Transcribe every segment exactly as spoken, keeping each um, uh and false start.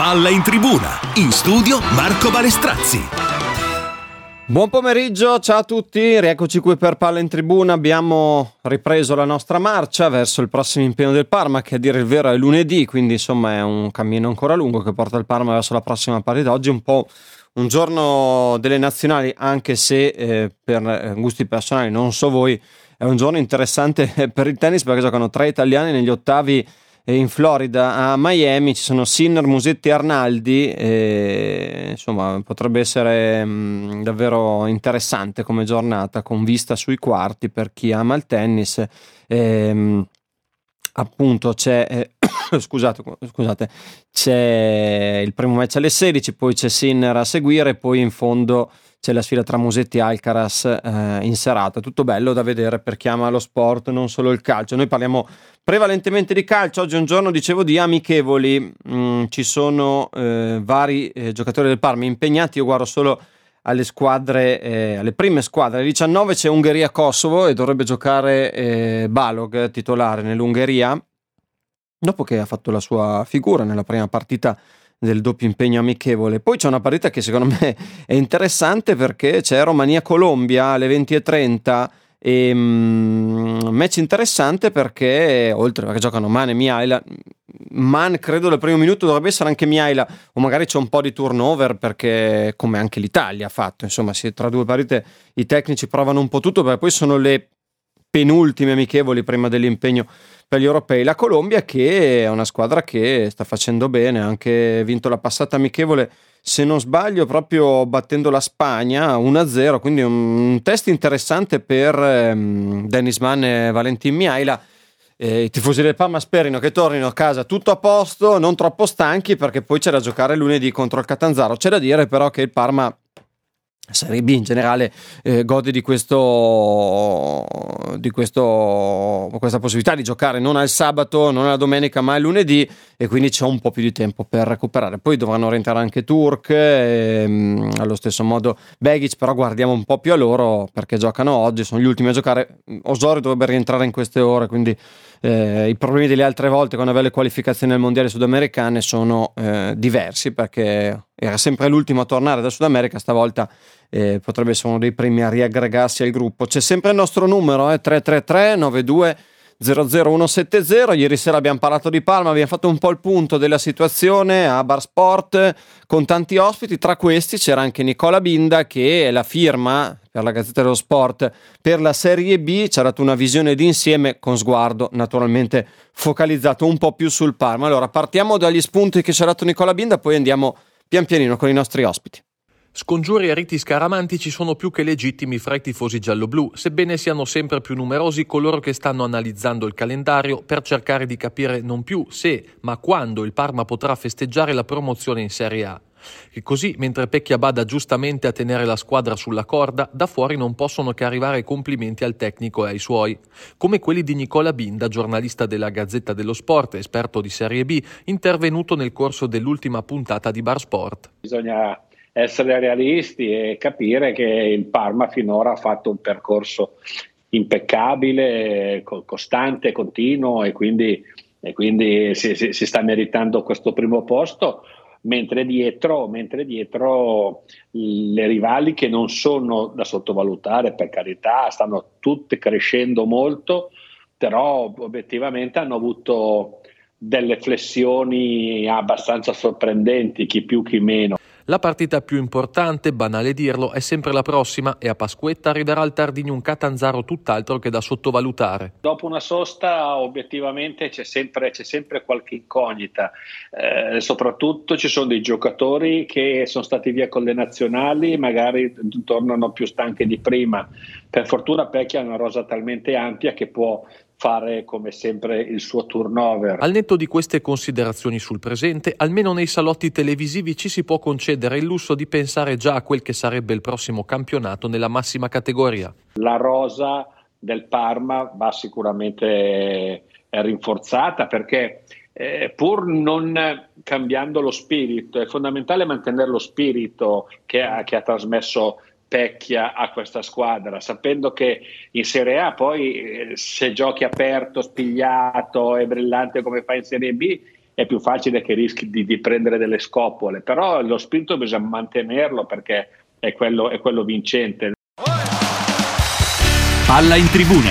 Palla in tribuna, in studio Marco Balestrazzi. Buon pomeriggio, ciao a tutti, rieccoci qui per Palla in Tribuna. Abbiamo ripreso la nostra marcia verso il prossimo impegno del Parma, che a dire il vero è lunedì, quindi insomma è un cammino ancora lungo che porta il Parma verso la prossima partita. Oggi è un po' un giorno delle nazionali, anche se eh, per gusti personali, non so voi, è un giorno interessante per il tennis perché giocano tre italiani negli ottavi in Florida a Miami. Ci sono Sinner, Musetti e Arnaldi, e, insomma potrebbe essere mh, davvero interessante come giornata, con vista sui quarti per chi ama il tennis. E, mh, appunto c'è eh, scusate, scusate c'è il primo match alle sedici, poi c'è Sinner a seguire e poi in fondo c'è la sfida tra Musetti e Alcaraz eh, in serata. Tutto bello da vedere per chi ama lo sport, non solo il calcio. Noi parliamo prevalentemente di calcio. Oggi è un giorno, dicevo, di amichevoli. Mm, ci sono eh, vari eh, giocatori del Parma impegnati. Io guardo solo alle squadre, eh, alle prime squadre. Alle diciannove c'è Ungheria-Kosovo e dovrebbe giocare eh, Balog, titolare nell'Ungheria, dopo che ha fatto la sua figura nella prima partita del doppio impegno amichevole. Poi c'è una partita che secondo me è interessante perché c'è Romania-Colombia alle venti e trenta, e um, match interessante perché oltre a che giocano Man e Mihaila, Man credo dal primo minuto dovrebbe essere anche Mihaila, o magari c'è un po' di turnover perché come anche l'Italia ha fatto, insomma sì, tra due partite i tecnici provano un po' tutto, perché poi sono le penultime amichevoli prima dell'impegno per gli europei. La Colombia, che è una squadra che sta facendo bene, ha anche vinto la passata amichevole, se non sbaglio proprio battendo la Spagna uno a zero, quindi un test interessante per um, Dennis Mann e Valentin Mihaila. Eh, I tifosi del Parma sperino che tornino a casa tutto a posto, non troppo stanchi, perché poi c'è da giocare lunedì contro il Catanzaro. C'è da dire però che il Parma, Serie B in generale, eh, gode di questo di questo questa possibilità di giocare non al sabato, non alla domenica, ma al lunedì, e quindi c'è un po' più di tempo per recuperare. Poi dovranno rientrare anche Turk, e, allo stesso modo Begic, però guardiamo un po' più a loro perché giocano oggi, sono gli ultimi a giocare. Osorio dovrebbe rientrare in queste ore, quindi eh, i problemi delle altre volte quando aveva le qualificazioni al mondiale sudamericane sono eh, diversi, perché era sempre l'ultimo a tornare da Sud America, stavolta eh, potrebbe essere uno dei primi a riaggregarsi al gruppo. C'è sempre il nostro numero, eh, tre tre tre nove due zero zero uno sette zero. Ieri sera abbiamo parlato di Parma, abbiamo fatto un po' il punto della situazione a Bar Sport con tanti ospiti. Tra questi c'era anche Nicola Binda, che è la firma per la Gazzetta dello Sport per la Serie B. Ci ha dato una visione d'insieme con sguardo naturalmente focalizzato un po' più sul Parma. Allora partiamo dagli spunti che ci ha dato Nicola Binda, poi andiamo pian pianino con i nostri ospiti. Scongiuri e riti scaramantici sono più che legittimi fra i tifosi gialloblu, sebbene siano sempre più numerosi coloro che stanno analizzando il calendario per cercare di capire non più se, ma quando il Parma potrà festeggiare la promozione in Serie A. E così, mentre Pecchia bada giustamente a tenere la squadra sulla corda, da fuori non possono che arrivare complimenti al tecnico e ai suoi, come quelli di Nicola Binda, giornalista della Gazzetta dello Sport, esperto di Serie B, intervenuto nel corso dell'ultima puntata di Bar Sport. Bisogna essere realisti e capire che il Parma finora ha fatto un percorso impeccabile, costante, continuo, e quindi, e quindi si, si, si sta meritando questo primo posto, mentre dietro, mentre dietro le rivali, che non sono da sottovalutare, per carità, stanno tutte crescendo molto, però obiettivamente hanno avuto delle flessioni abbastanza sorprendenti, chi più chi meno. La partita più importante, banale dirlo, è sempre la prossima, e a Pasquetta arriverà il Tardigni un Catanzaro tutt'altro che da sottovalutare. Dopo una sosta obiettivamente c'è sempre, c'è sempre qualche incognita, eh, soprattutto ci sono dei giocatori che sono stati via con le nazionali, magari tornano più stanchi di prima. Per fortuna Pecchia ha una rosa talmente ampia che può fare come sempre il suo turnover. Al netto di queste considerazioni sul presente, almeno nei salotti televisivi ci si può concedere il lusso di pensare già a quel che sarebbe il prossimo campionato nella massima categoria. La rosa del Parma va sicuramente rinforzata, perché eh, pur non cambiando lo spirito, è fondamentale mantenere lo spirito che ha, che ha trasmesso Pecchia a questa squadra, sapendo che in Serie A poi eh, se giochi aperto, spigliato e brillante come fa in Serie B, è più facile che rischi di, di prendere delle scopole, però lo spirito bisogna mantenerlo perché è quello, è quello vincente. Palla in tribuna.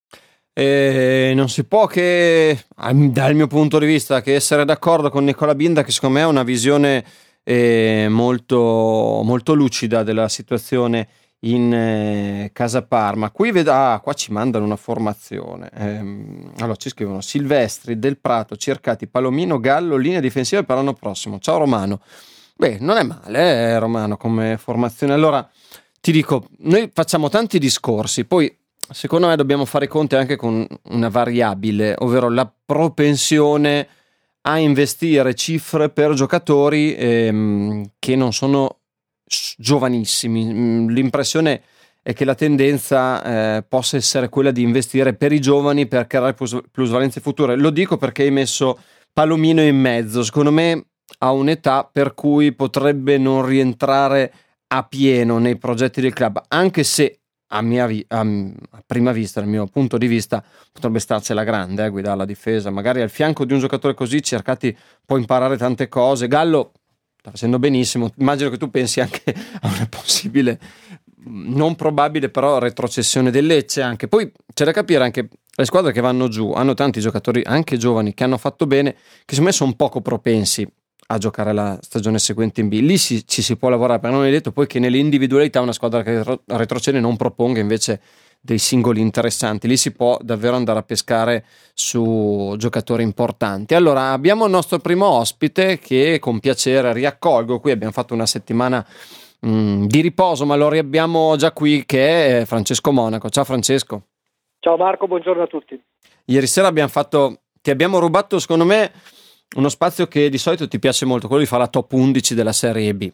E non si può che, dal mio punto di vista, che essere d'accordo con Nicola Binda, che secondo me ha una visione eh, molto, molto lucida della situazione in eh, Casa Parma. Qui ved- ah, qua ci mandano una formazione. Ehm, allora ci scrivono: Silvestri, Del Prato, Cercati, Palomino, Gallo, linea difensiva per l'anno prossimo. Ciao Romano. Beh, non è male, eh, Romano, come formazione. Allora ti dico, noi facciamo tanti discorsi, poi secondo me dobbiamo fare i conti anche con una variabile, ovvero la propensione a investire cifre per giocatori ehm, che non sono giovanissimi. L'impressione è che la tendenza eh, possa essere quella di investire per i giovani per creare plus- plusvalenze future. Lo dico perché hai messo Palomino in mezzo. Secondo me ha un'età per cui potrebbe non rientrare a pieno nei progetti del club, anche se a, mia vi- a, a prima vista, dal mio punto di vista, potrebbe starcela grande, eh, guidare la difesa. Magari al fianco di un giocatore così Cercati può imparare tante cose. Gallo sta facendo benissimo, immagino che tu pensi anche a una possibile, non probabile però, retrocessione del Lecce anche. Poi c'è da capire anche le squadre che vanno giù hanno tanti giocatori anche giovani che hanno fatto bene, che secondo me sono poco propensi a giocare la stagione seguente in B. Lì si, ci si può lavorare, perché non è detto poi che nelle individualità una squadra che retrocede non proponga invece dei singoli interessanti. Lì si può davvero andare a pescare su giocatori importanti. Allora abbiamo il nostro primo ospite che con piacere riaccolgo qui. Abbiamo fatto una settimana mh, di riposo, ma lo riabbiamo già qui, che è Francesco Monaco. Ciao Francesco. Ciao Marco, buongiorno a tutti. Ieri sera abbiamo fatto, ti abbiamo rubato secondo me uno spazio che di solito ti piace molto, quello di fare la top undici della Serie B.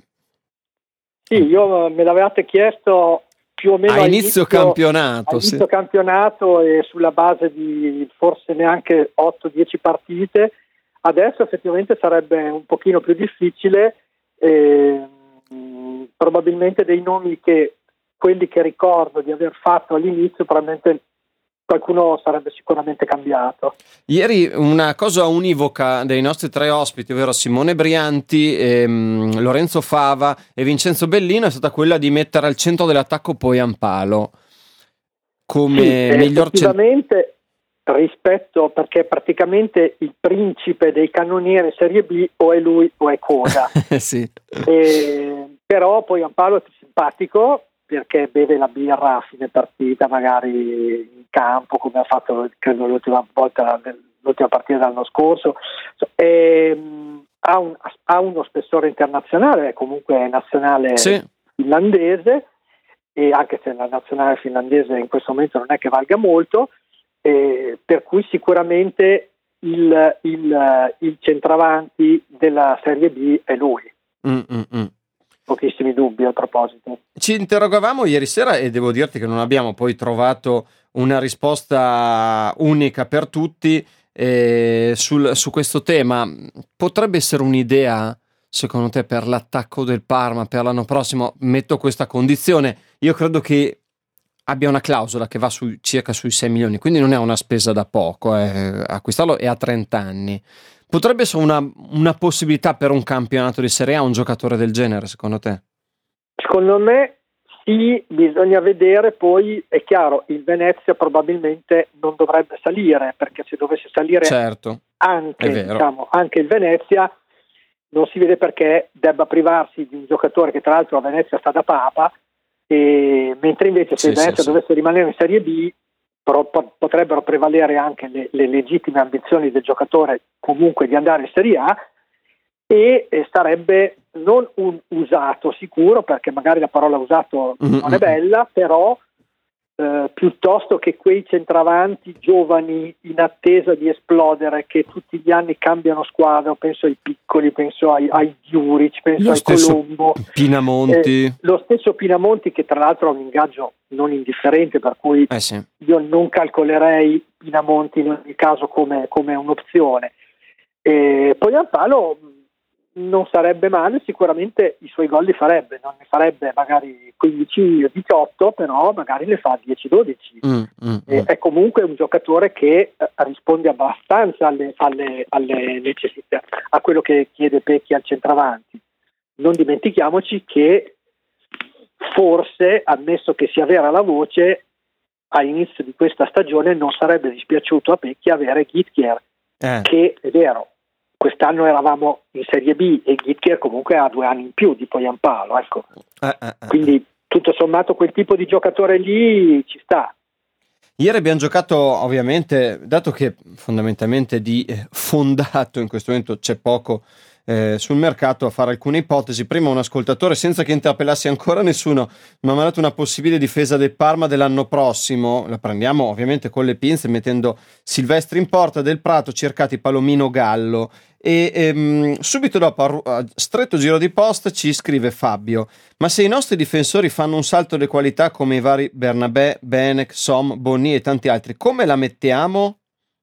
Sì, io me l'avevate chiesto più o meno a inizio, inizio campionato, a inizio sì. campionato e sulla base di forse neanche otto dieci partite. Adesso effettivamente sarebbe un pochino più difficile, eh, probabilmente dei nomi che quelli che ricordo di aver fatto all'inizio probabilmente qualcuno sarebbe sicuramente cambiato. Ieri una cosa univoca dei nostri tre ospiti, ovvero Simone Brianti, ehm, Lorenzo Fava e Vincenzo Bellino, è stata quella di mettere al centro dell'attacco Poyampalo come sì, miglior effettivamente cent- rispetto, perché praticamente il principe dei cannonieri Serie B o è lui o è Coda. Sì. E, però Poyampalo è più simpatico perché beve la birra a fine partita, magari in campo, come ha fatto credo l'ultima volta, l'ultima partita dell'anno scorso. E, ha, un, ha uno spessore internazionale, comunque nazionale sì. finlandese, e anche se la nazionale finlandese in questo momento non è che valga molto, eh, per cui sicuramente il, il, il centravanti della Serie B è lui. Mm-mm. Pochissimi dubbi a proposito. Ci interrogavamo ieri sera e devo dirti che non abbiamo poi trovato una risposta unica per tutti eh, sul, su questo tema. Potrebbe essere un'idea, secondo te, per l'attacco del Parma per l'anno prossimo? Metto questa condizione: io credo che abbia una clausola che va su, circa sui sei milioni, quindi non è una spesa da poco, eh, acquistarlo è a trenta anni. Potrebbe essere una, una possibilità per un campionato di Serie A un giocatore del genere, secondo te? Secondo me sì, bisogna vedere. Poi è chiaro, il Venezia probabilmente non dovrebbe salire, perché se dovesse salire certo, anche, diciamo, anche il Venezia, non si vede perché debba privarsi di un giocatore che tra l'altro a Venezia sta da papa, e, mentre invece se sì, il Venezia sì, dovesse sì. rimanere in Serie B potrebbero prevalere anche le, le legittime ambizioni del giocatore comunque di andare in Serie A, e, e sarebbe non un usato sicuro, perché magari la parola usato mm-hmm. non è bella, però eh, piuttosto che quei centravanti giovani in attesa di esplodere che tutti gli anni cambiano squadra, penso ai piccoli, penso ai, ai Giuric, penso lo ai Colombo, Pinamonti, eh, lo stesso Pinamonti, che tra l'altro ha un ingaggio non indifferente, per cui eh sì. io non calcolerei Pinamonti in ogni caso come, come un'opzione. E Poyampalo non sarebbe male, sicuramente i suoi gol li farebbe, non ne farebbe magari quindici o diciotto, però magari ne fa dieci dodici. Mm, mm, E, mm. è comunque un giocatore che eh, risponde abbastanza alle, alle, alle necessità, a quello che chiede Pecchi al centravanti. Non dimentichiamoci che forse, ammesso che sia vera la voce, a inizio di questa stagione non sarebbe dispiaciuto a Pecchi avere Gytkier, Eh. che è vero, quest'anno eravamo in Serie B e Gytkier comunque ha due anni in più di Poyampalo, ecco. Eh, eh, eh. Quindi tutto sommato quel tipo di giocatore lì ci sta. Ieri abbiamo giocato, ovviamente, dato che fondamentalmente di eh, fondato in questo momento c'è poco eh, sul mercato, a fare alcune ipotesi. Prima un ascoltatore, senza che interpellassi ancora nessuno, mi ha mandato una possibile difesa del Parma dell'anno prossimo. La prendiamo ovviamente con le pinze, mettendo Silvestri in porta, Del Prato, Cercati, Palomino, Gallo. E ehm, subito dopo, a, a stretto giro di posta, ci scrive Fabio: ma se i nostri difensori fanno un salto di qualità come i vari Bernabé, Benek, Som, Bonni e tanti altri, come la mettiamo?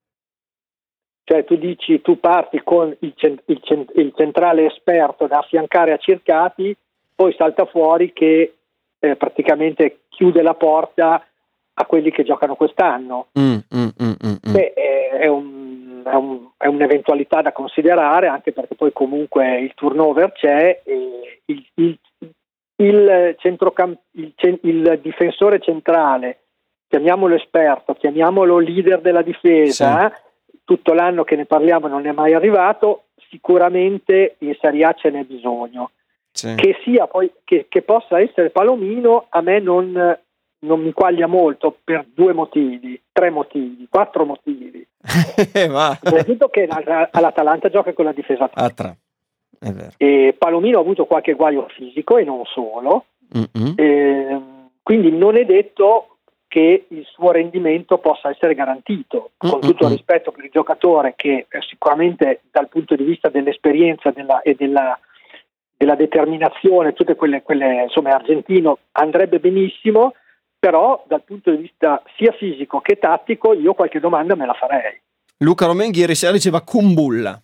Cioè tu dici, tu parti con il, cent- il, cent- il centrale esperto da affiancare a Cercati, poi salta fuori che eh, praticamente chiude la porta a quelli che giocano quest'anno. Mm, mm, mm, mm, mm. Beh, è, è, un, è, un, è un'eventualità da considerare, anche perché poi comunque il turnover c'è e il, il, il, centrocamp- il, cent- il difensore centrale, chiamiamolo esperto, chiamiamolo leader della difesa, sì. Tutto l'anno che ne parliamo non è mai arrivato, sicuramente in Serie A ce n'è bisogno. Sì. Che sia poi che, che possa essere Palomino, a me non, non mi quaglia molto per due motivi, tre motivi, quattro motivi. Innanzitutto che all'Atalanta gioca con la difesa a tre. È vero. E Palomino ha avuto qualche guaio fisico e non solo, e, quindi non è detto che il suo rendimento possa essere garantito, con tutto il rispetto per il giocatore che eh, sicuramente dal punto di vista dell'esperienza della, e della, della determinazione, tutte quelle, quelle insomma argentino andrebbe benissimo, però dal punto di vista sia fisico che tattico io qualche domanda me la farei. Luca Romenghi ieri sera diceva Kumbulla.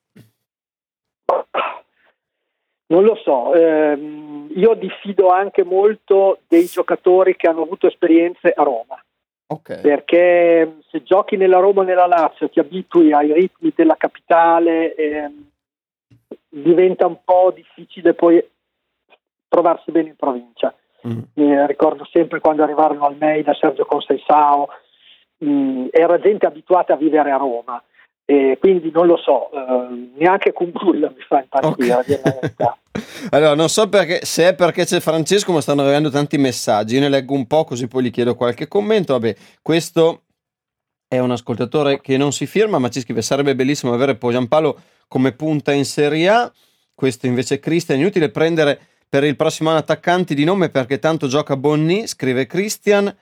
Non lo so, ehm, io diffido anche molto dei giocatori che hanno avuto esperienze a Roma, okay. Perché se giochi nella Roma o nella Lazio ti abitui ai ritmi della capitale, ehm, diventa un po' difficile poi trovarsi bene in provincia. Mm. Eh, ricordo sempre quando arrivarono Almeida, Sergio Conceição, mh, era gente abituata a vivere a Roma. E quindi non lo so, eh, neanche con Kumbulla mi fa impazzire. Okay. Allora non so perché, se è perché c'è Francesco, ma stanno arrivando tanti messaggi, io ne leggo un po' così poi gli chiedo qualche commento. Vabbè, questo è un ascoltatore che non si firma ma ci scrive: sarebbe bellissimo avere Poyampalo come punta in Serie A. Questo invece è Cristian: inutile prendere per il prossimo anno attaccanti di nome perché tanto gioca Bonni, scrive Cristian.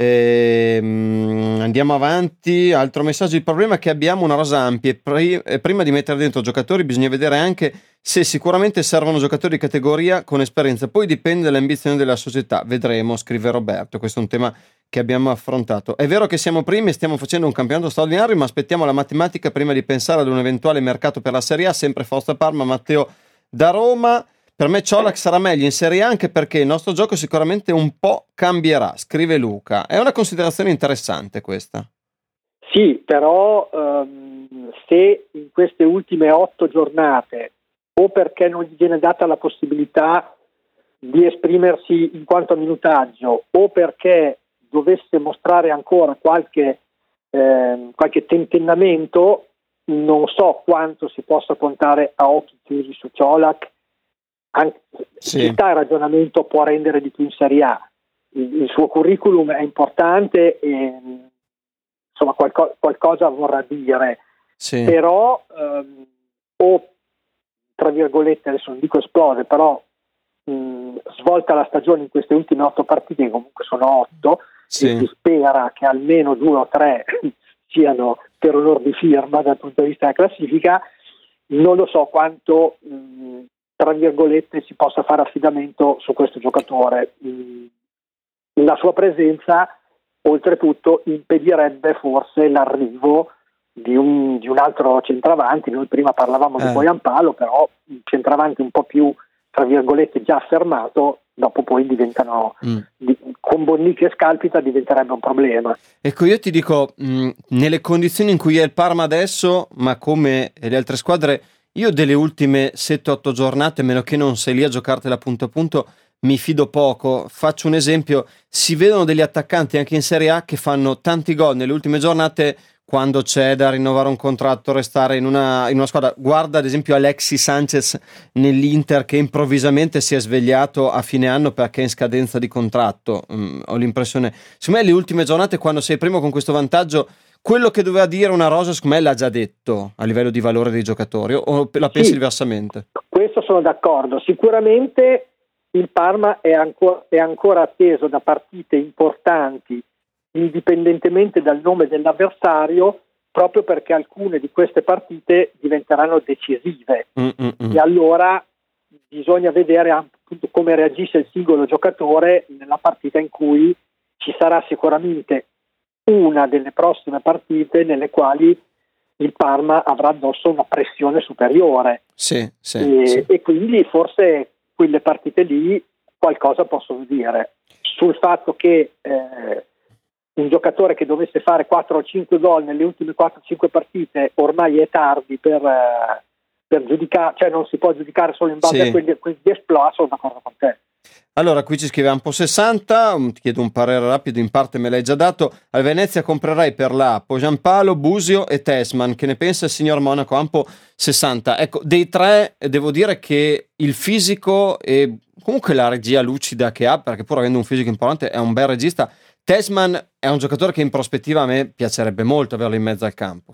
Ehm, andiamo avanti, altro messaggio: il problema è che abbiamo una rosa ampia e, pri- e prima di mettere dentro giocatori bisogna vedere anche se sicuramente servono giocatori di categoria con esperienza, poi dipende dall'ambizione della società, vedremo, scrive Roberto. Questo è un tema che abbiamo affrontato. È vero che siamo primi e stiamo facendo un campionato straordinario, ma aspettiamo la matematica prima di pensare ad un eventuale mercato per la Serie A. Sempre Forza Parma. Matteo da Roma: per me Ciolac sarà meglio in Serie A anche perché il nostro gioco sicuramente un po' cambierà, scrive Luca. È una considerazione interessante questa. Sì, però um, se in queste ultime otto giornate, o perché non gli viene data la possibilità di esprimersi in quanto a minutaggio, o perché dovesse mostrare ancora qualche, eh, qualche tentennamento, non so quanto si possa contare a occhi chiusi su Ciolac. Anche, sì. Il ragionamento può rendere di più in Serie A, il, il suo curriculum è importante e insomma qualco, qualcosa vorrà dire, sì. Però ehm, o tra virgolette, adesso non dico esplode, però mh, svolta la stagione in queste ultime otto partite, che comunque sono otto, sì. E si spera che almeno due o tre siano per onor di firma dal punto di vista della classifica. Non lo so quanto mh, tra virgolette si possa fare affidamento su questo giocatore. La sua presenza oltretutto impedirebbe forse l'arrivo di un, di un altro centravanti. Noi prima parlavamo eh. di Poyampalo, però un centravanti un po' più, tra virgolette, già affermato, dopo poi diventano mm. di, con Bonnichi e Scalpita diventerebbe un problema. Ecco, io ti dico, mh, nelle condizioni in cui è il Parma adesso, ma come le altre squadre, io delle ultime sette otto giornate, a meno che non sei lì a giocartela punto a punto, mi fido poco. Faccio un esempio: si vedono degli attaccanti anche in Serie A che fanno tanti gol nelle ultime giornate quando c'è da rinnovare un contratto, restare in una, in una squadra. Guarda ad esempio Alexis Sanchez nell'Inter, che improvvisamente si è svegliato a fine anno perché è in scadenza di contratto. Mm, ho l'impressione, secondo me le ultime giornate, quando sei primo con questo vantaggio, quello che doveva dire una rosa secondo me l'ha già detto a livello di valore dei giocatori, o la pensi sì, diversamente? Questo sono d'accordo. Sicuramente il Parma è ancora, è ancora atteso da partite importanti, indipendentemente dal nome dell'avversario, proprio perché alcune di queste partite diventeranno decisive. Mm-mm. E allora bisogna vedere appunto come reagisce il singolo giocatore nella partita in cui ci sarà sicuramente una delle prossime partite nelle quali il Parma avrà addosso una pressione superiore. Sì, sì, e, sì. e quindi forse quelle partite lì qualcosa possono dire sul fatto che eh, un giocatore che dovesse fare quattro o cinque gol nelle ultime quattro o cinque partite ormai è tardi per, eh, per giudicare, cioè non si può giudicare solo in base sì. a quelli, quelli di esploit. Sono d'accordo con te. Allora, qui ci scrive Ampo sessanta, ti chiedo un parere rapido, in parte me l'hai già dato. Al Venezia comprerei per la Poyampalo, Busio e Tessman. Che ne pensa il signor Monaco? Ampo sessanta. Ecco, dei tre devo dire che il fisico e comunque la regia lucida che ha, perché pur avendo un fisico importante è un bel regista. Tessman è un giocatore che in prospettiva a me piacerebbe molto averlo in mezzo al campo.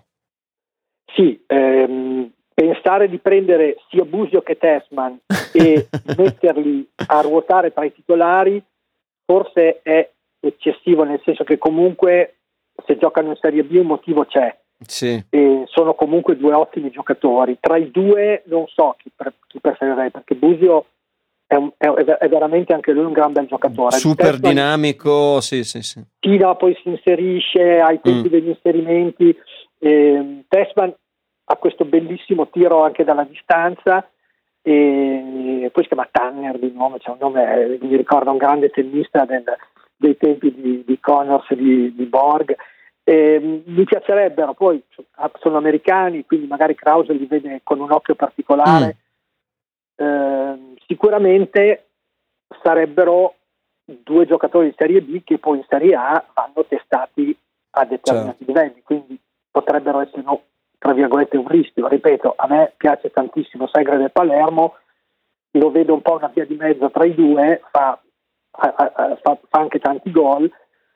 Sì, ehm, pensare di prendere sia Busio che Tessman e metterli a ruotare tra i titolari forse è eccessivo, nel senso che comunque se giocano in Serie B un motivo c'è. Sì. E sono comunque due ottimi giocatori. Tra i due non so chi, pre- chi preferirei, perché Busio è, un, è, è veramente anche lui un gran bel giocatore, super Tessman, dinamico, sì sì sì tira, poi si inserisce ai tempi mm. degli inserimenti. eh, Tessman ha questo bellissimo tiro anche dalla distanza, e poi si chiama Tanner di nome, c'è un nome, mi ricorda un grande tennista del, dei tempi di, di Connors, di, di Borg. Eh, mi piacerebbero, poi sono americani, quindi magari Krause li vede con un occhio particolare. Mm. Eh, sicuramente sarebbero due giocatori di Serie B che poi in Serie A vanno testati a determinati certo. livelli, quindi potrebbero essere, no, tra virgolette, un rischio. Ripeto, a me piace tantissimo Segre del Palermo, lo vedo un po' una via di mezzo tra i due, fa, fa, fa, fa anche tanti gol,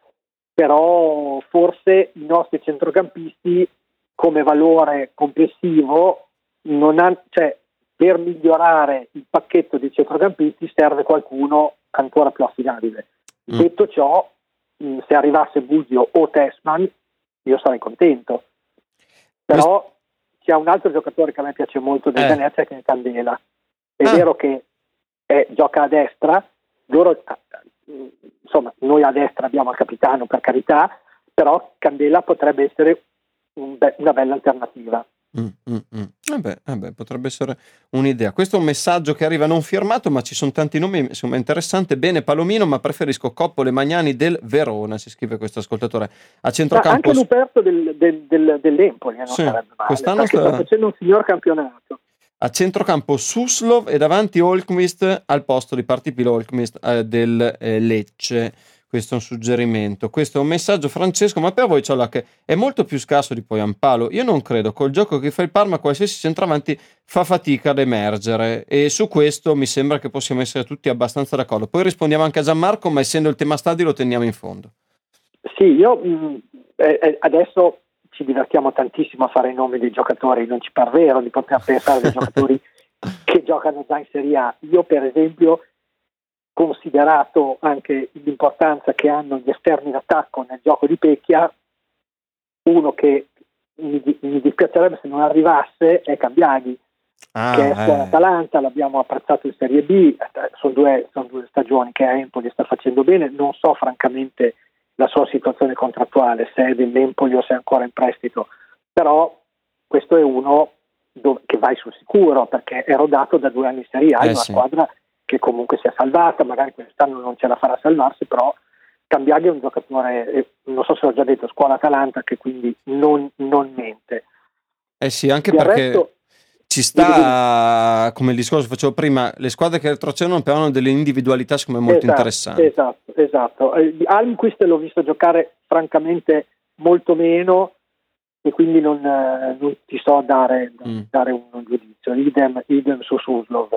però forse i nostri centrocampisti come valore complessivo non ha, cioè per migliorare il pacchetto dei centrocampisti serve qualcuno ancora più affidabile. Mm. Detto ciò, se arrivasse Busio o Tessman io sarei contento, però c'è un altro giocatore che a me piace molto del eh. Venezia, che è Candela. È ah. vero che è, gioca a destra, loro, insomma, noi a destra abbiamo il capitano, per carità, però Candela potrebbe essere un be- una bella alternativa. Mm, mm, mm. Vabbè, vabbè, potrebbe essere un'idea. Questo è un messaggio che arriva non firmato, ma ci sono tanti nomi, insomma, interessante. Bene Palomino, ma preferisco Coppole Magnani del Verona, si scrive questo ascoltatore. A centrocampo anche Luperto del, del, del, dell'Empoli non sì, sarebbe male, quest'anno perché sta facendo un signor campionato. A centrocampo Suslov e davanti Holmqvist al posto di Partipilo Holmqvist eh, del eh, Lecce. Questo è un suggerimento, questo è un messaggio. Francesco, ma per voi Ciolac è molto più scarso di Poyampalo? Io non credo, col gioco che fa il Parma qualsiasi centravanti fa fatica ad emergere, e su questo mi sembra che possiamo essere tutti abbastanza d'accordo. Poi rispondiamo anche a Gianmarco, ma essendo il tema stadio lo teniamo in fondo. Sì, io mh, eh, adesso ci divertiamo tantissimo a fare i nomi dei giocatori, non ci par vero di poter pensare dei giocatori che giocano già in Serie A. Io per esempio, considerato anche l'importanza che hanno gli esterni d'attacco nel gioco di Pecchia, uno che mi, mi dispiacerebbe se non arrivasse è Cambiaghi, ah, che è eh. Atalanta, l'abbiamo apprezzato in Serie B, sono due, sono due stagioni che a Empoli sta facendo bene. Non so francamente la sua situazione contrattuale, se è dell'Empoli o se è ancora in prestito, però questo è uno dove, che vai sul sicuro, perché è rodato da due anni in Serie A, eh una sì. squadra che comunque si è salvata, magari quest'anno non ce la farà salvarsi, però Cambiaghi è un giocatore, eh, non so se l'ho già detto, scuola Atalanta, che quindi non, non mente. Eh sì, anche Del perché resto, ci sta, come il discorso che facevo prima, le squadre che retrocedono però hanno delle individualità secondo me molto esatto, interessanti. Esatto, esatto. Eh, Almquist l'ho visto giocare francamente molto meno e quindi non, eh, non ti so dare, Mm. dare un, un giudizio. Idem, idem su Suslov.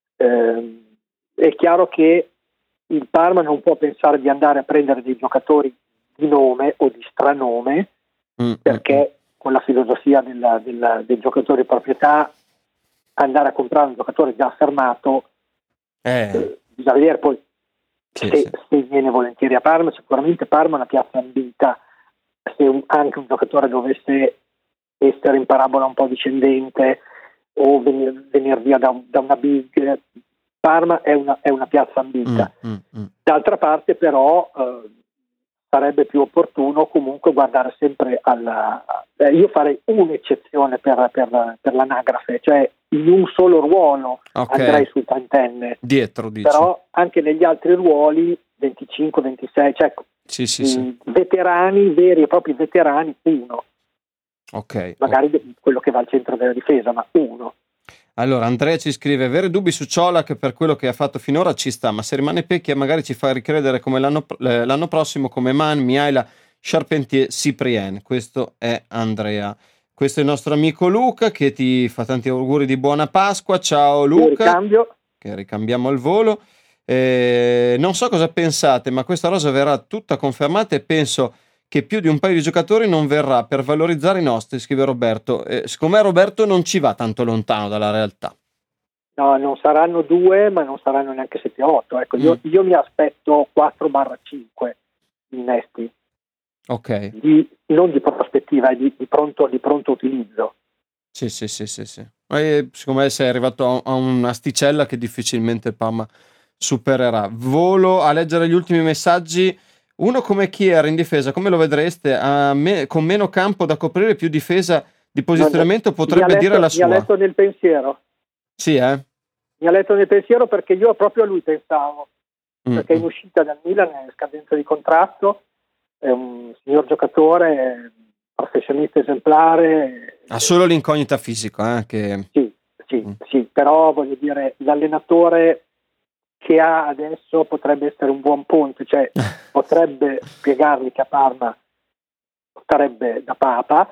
Eh, è chiaro che il Parma non può pensare di andare a prendere dei giocatori di nome o di stranome, Mm, perché mm, con la filosofia della, della, del giocatore di proprietà, andare a comprare un giocatore già affermato, eh, eh, bisogna vedere poi sì, se, sì. se viene volentieri a Parma. Sicuramente Parma è una piazza ambita, se un, anche un giocatore dovesse essere in parabola un po' discendente o venire, venire via da, da una big, Parma è una, è una piazza ambita. Mm, mm, mm. D'altra parte però eh, sarebbe più opportuno comunque guardare sempre alla... Eh, io farei un'eccezione per, per, per l'anagrafe, cioè in un solo ruolo Ok. andrei sul trentenne, Dietro dici. però anche negli altri ruoli venticinque ventisei, cioè Sì, sì, mh, sì. veterani, veri e propri veterani, uno, Ok. magari de- quello che va al centro della difesa, ma uno. Allora, Andrea ci scrive: veri dubbi su Ciola, che per quello che ha fatto finora ci sta, ma se rimane Pecchia magari ci fa ricredere come l'anno, eh, l'anno prossimo come Man, Mihaila, Charpentier, Cyprien. Questo è Andrea. Questo è il nostro amico Luca che ti fa tanti auguri di buona Pasqua. Ciao Io Luca, ricambio. che ricambiamo al volo. Eh, non so cosa pensate, ma questa rosa verrà tutta confermata e penso che più di un paio di giocatori non verrà per valorizzare i nostri, scrive Roberto. Eh, secondo me Roberto non ci va tanto lontano dalla realtà. No, non saranno due, ma non saranno neanche sette otto. Ecco, io, Mm. io mi aspetto quattro cinque innesti, Ok, di, non di prospettiva, di, di, pronto, di pronto utilizzo. sì, sì, sì, sì, sì. E secondo me sei arrivato a, a un'asticella che difficilmente il Parma supererà. Volo a leggere gli ultimi messaggi. Uno come Chier in difesa, come lo vedreste? A me, con meno campo da coprire, più difesa di posizionamento, potrebbe mi ha letto, dire la Mi ha sua. letto nel pensiero. Sì, eh? Mi ha letto nel pensiero perché io proprio a lui pensavo, Mm, perché è in mm. uscita dal Milan, è in scadenza di contratto, è un signor giocatore, professionista esemplare. Ha solo l'incognita fisica, eh, che... Sì, sì, Mm. sì, però voglio dire, l'allenatore che ha adesso potrebbe essere un buon ponte, cioè potrebbe spiegargli che a Parma starebbe da papa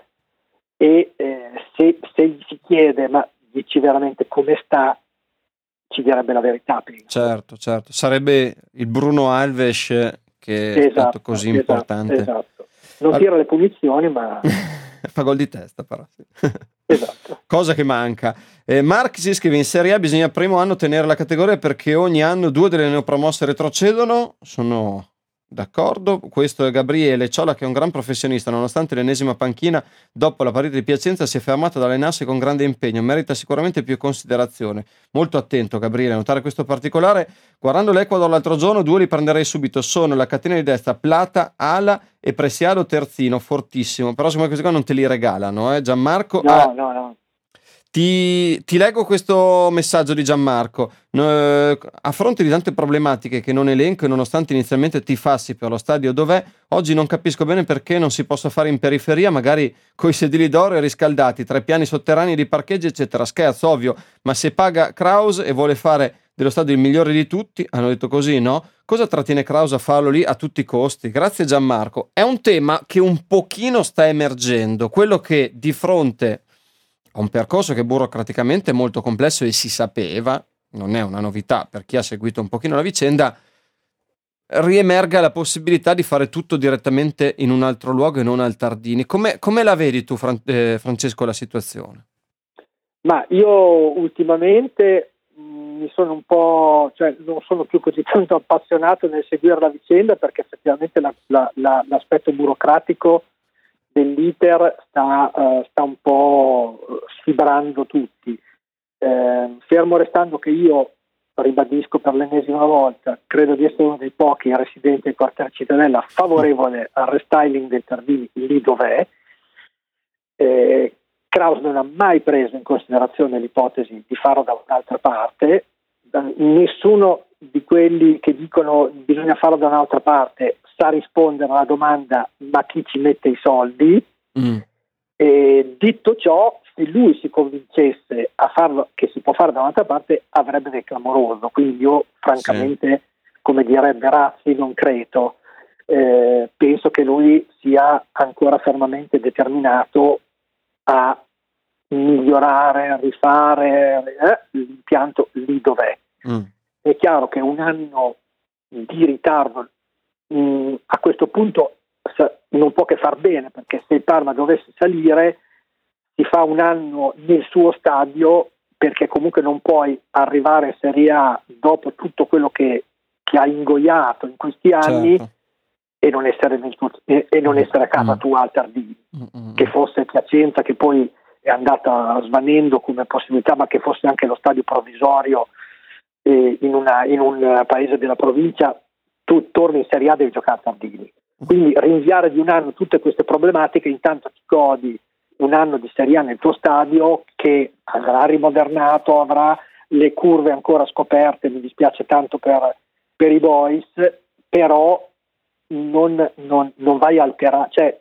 e eh, se, se gli si chiede ma dici veramente come sta, ci direbbe la verità. Certo, certo. Sarebbe il Bruno Alves che è Esatto, stato così esatto, importante. esatto. Non All- tira le punizioni, ma Fa gol di testa, però. Sì. esatto. Cosa che manca. Eh, Mark si scrive: in Serie A bisogna primo anno tenere la categoria perché ogni anno due delle neopromosse retrocedono. Sono d'accordo. Questo è Gabriele Ciola, che è un gran professionista, nonostante l'ennesima panchina dopo la partita di Piacenza si è fermato ad allenarsi con grande impegno, merita sicuramente più considerazione. Molto attento Gabriele a notare questo particolare. Guardando l'Ecuador l'altro giorno, due li prenderei subito, sono la catena di destra Plata, Ala e Preciado terzino, fortissimo, però secondo me questi qua non te li regalano, eh Gianmarco. No, ah, no, no. Ti, ti leggo questo messaggio di Gianmarco. Eh, a fronte di tante problematiche che non elenco e nonostante inizialmente tifassi per lo stadio dov'è, oggi non capisco bene perché non si possa fare in periferia, magari coi sedili d'oro e riscaldati, tra i piani sotterranei di parcheggi eccetera. Scherzo, ovvio, ma se paga Kraus e vuole fare dello stadio il migliore di tutti, hanno detto così, no? Cosa trattiene Kraus a farlo lì a tutti i costi? Grazie Gianmarco. È un tema che un pochino sta emergendo, quello che di fronte a un percorso che burocraticamente è molto complesso e si sapeva, non è una novità per chi ha seguito un pochino la vicenda, riemerga la possibilità di fare tutto direttamente in un altro luogo e non al Tardini. Come, come la vedi tu, Fran- eh, Francesco, la situazione? Ma io ultimamente mh, mi sono un po', cioè non sono più così tanto appassionato nel seguire la vicenda perché effettivamente la, la, la, l'aspetto burocratico dell'iter sta, uh, sta un po' sfibrando tutti. Eh, fermo restando che io ribadisco per l'ennesima volta, credo di essere uno dei pochi residenti del quartiere Cittadella favorevole al restyling del Tardini lì dov'è. Eh, Kraus non ha mai preso in considerazione l'ipotesi di farlo da un'altra parte. Nessuno di quelli che dicono bisogna farlo da un'altra parte sa rispondere alla domanda ma chi ci mette i soldi. Mm. E detto ciò, se lui si convincesse a farlo che si può fare da un'altra parte avrebbe del clamoroso, quindi io francamente sì. come direbbe Razzi non credo. Eh, penso che lui sia ancora fermamente determinato a migliorare, a rifare eh, l'impianto lì dov'è. Mm. È chiaro che un anno di ritardo mh, a questo punto sa, non può che far bene, perché se il Parma dovesse salire si fa un anno nel suo stadio, perché comunque non puoi arrivare in Serie A dopo tutto quello che, che hai ingoiato in questi anni, certo. e, non essere nel tuo, e, e non essere a casa mm. tua al Tardini, mm. che fosse Piacenza, che poi è andata svanendo come possibilità, ma che fosse anche lo stadio provvisorio eh, in, una, in un paese della provincia, tu torni in Serie A, devi giocare a Tardini. Quindi rinviare di un anno tutte queste problematiche, intanto ti godi un anno di Serie A nel tuo stadio che andrà rimodernato, avrà le curve ancora scoperte, mi dispiace tanto per, per i boys, però non, non, non vai a alterare, cioè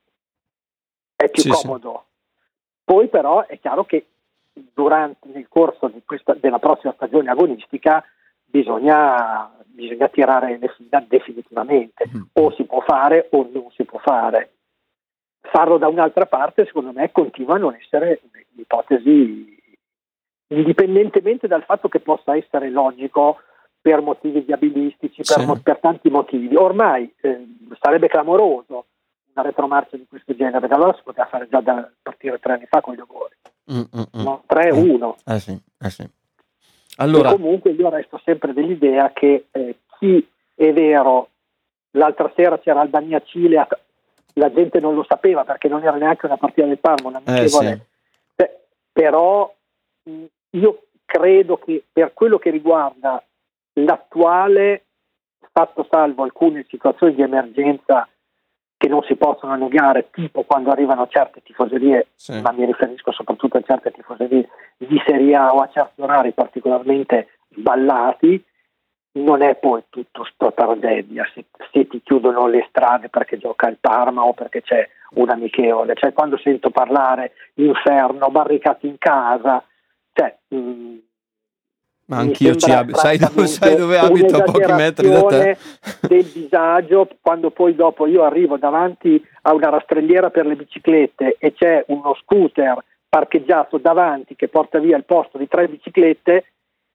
è più sì, comodo. Sì. Poi però è chiaro che durante nel corso di questa, della prossima stagione agonistica bisogna, bisogna tirare le fila definitivamente, mm. o si può fare o non si può fare. Farlo da un'altra parte secondo me continua a non essere un'ipotesi, indipendentemente dal fatto che possa essere logico per motivi viabilistici, per, sì. mo- per tanti motivi. Ormai eh, sarebbe clamoroso una retromarcia di questo genere, perché allora si poteva fare già da partire tre anni fa con i lavori, mm, mm, mm. no, tre uno. Eh sì, eh sì. Allora... E comunque io resto sempre dell'idea che eh, chi è vero, l'altra sera c'era Albania-Cile, la gente non lo sapeva perché non era neanche una partita del Parma, una amichevole, eh, sì. eh, però mh, io credo che per quello che riguarda l'attuale, fatto salvo alcune situazioni di emergenza che non si possono negare, tipo quando arrivano certe tifoserie, sì. ma mi riferisco soprattutto a certe tifoserie di Serie A o a certi orari particolarmente sballati, non è poi tutto sto tragedia se, se ti chiudono le strade perché gioca il Parma o perché c'è un amichevole, cioè quando sento parlare inferno, barricati in casa, cioè mh, ma anch'io ci abito, sai dove, sai dove abito, a pochi metri da te. Del disagio, quando poi dopo io arrivo davanti a una rastrelliera per le biciclette e c'è uno scooter parcheggiato davanti che porta via il posto di tre biciclette,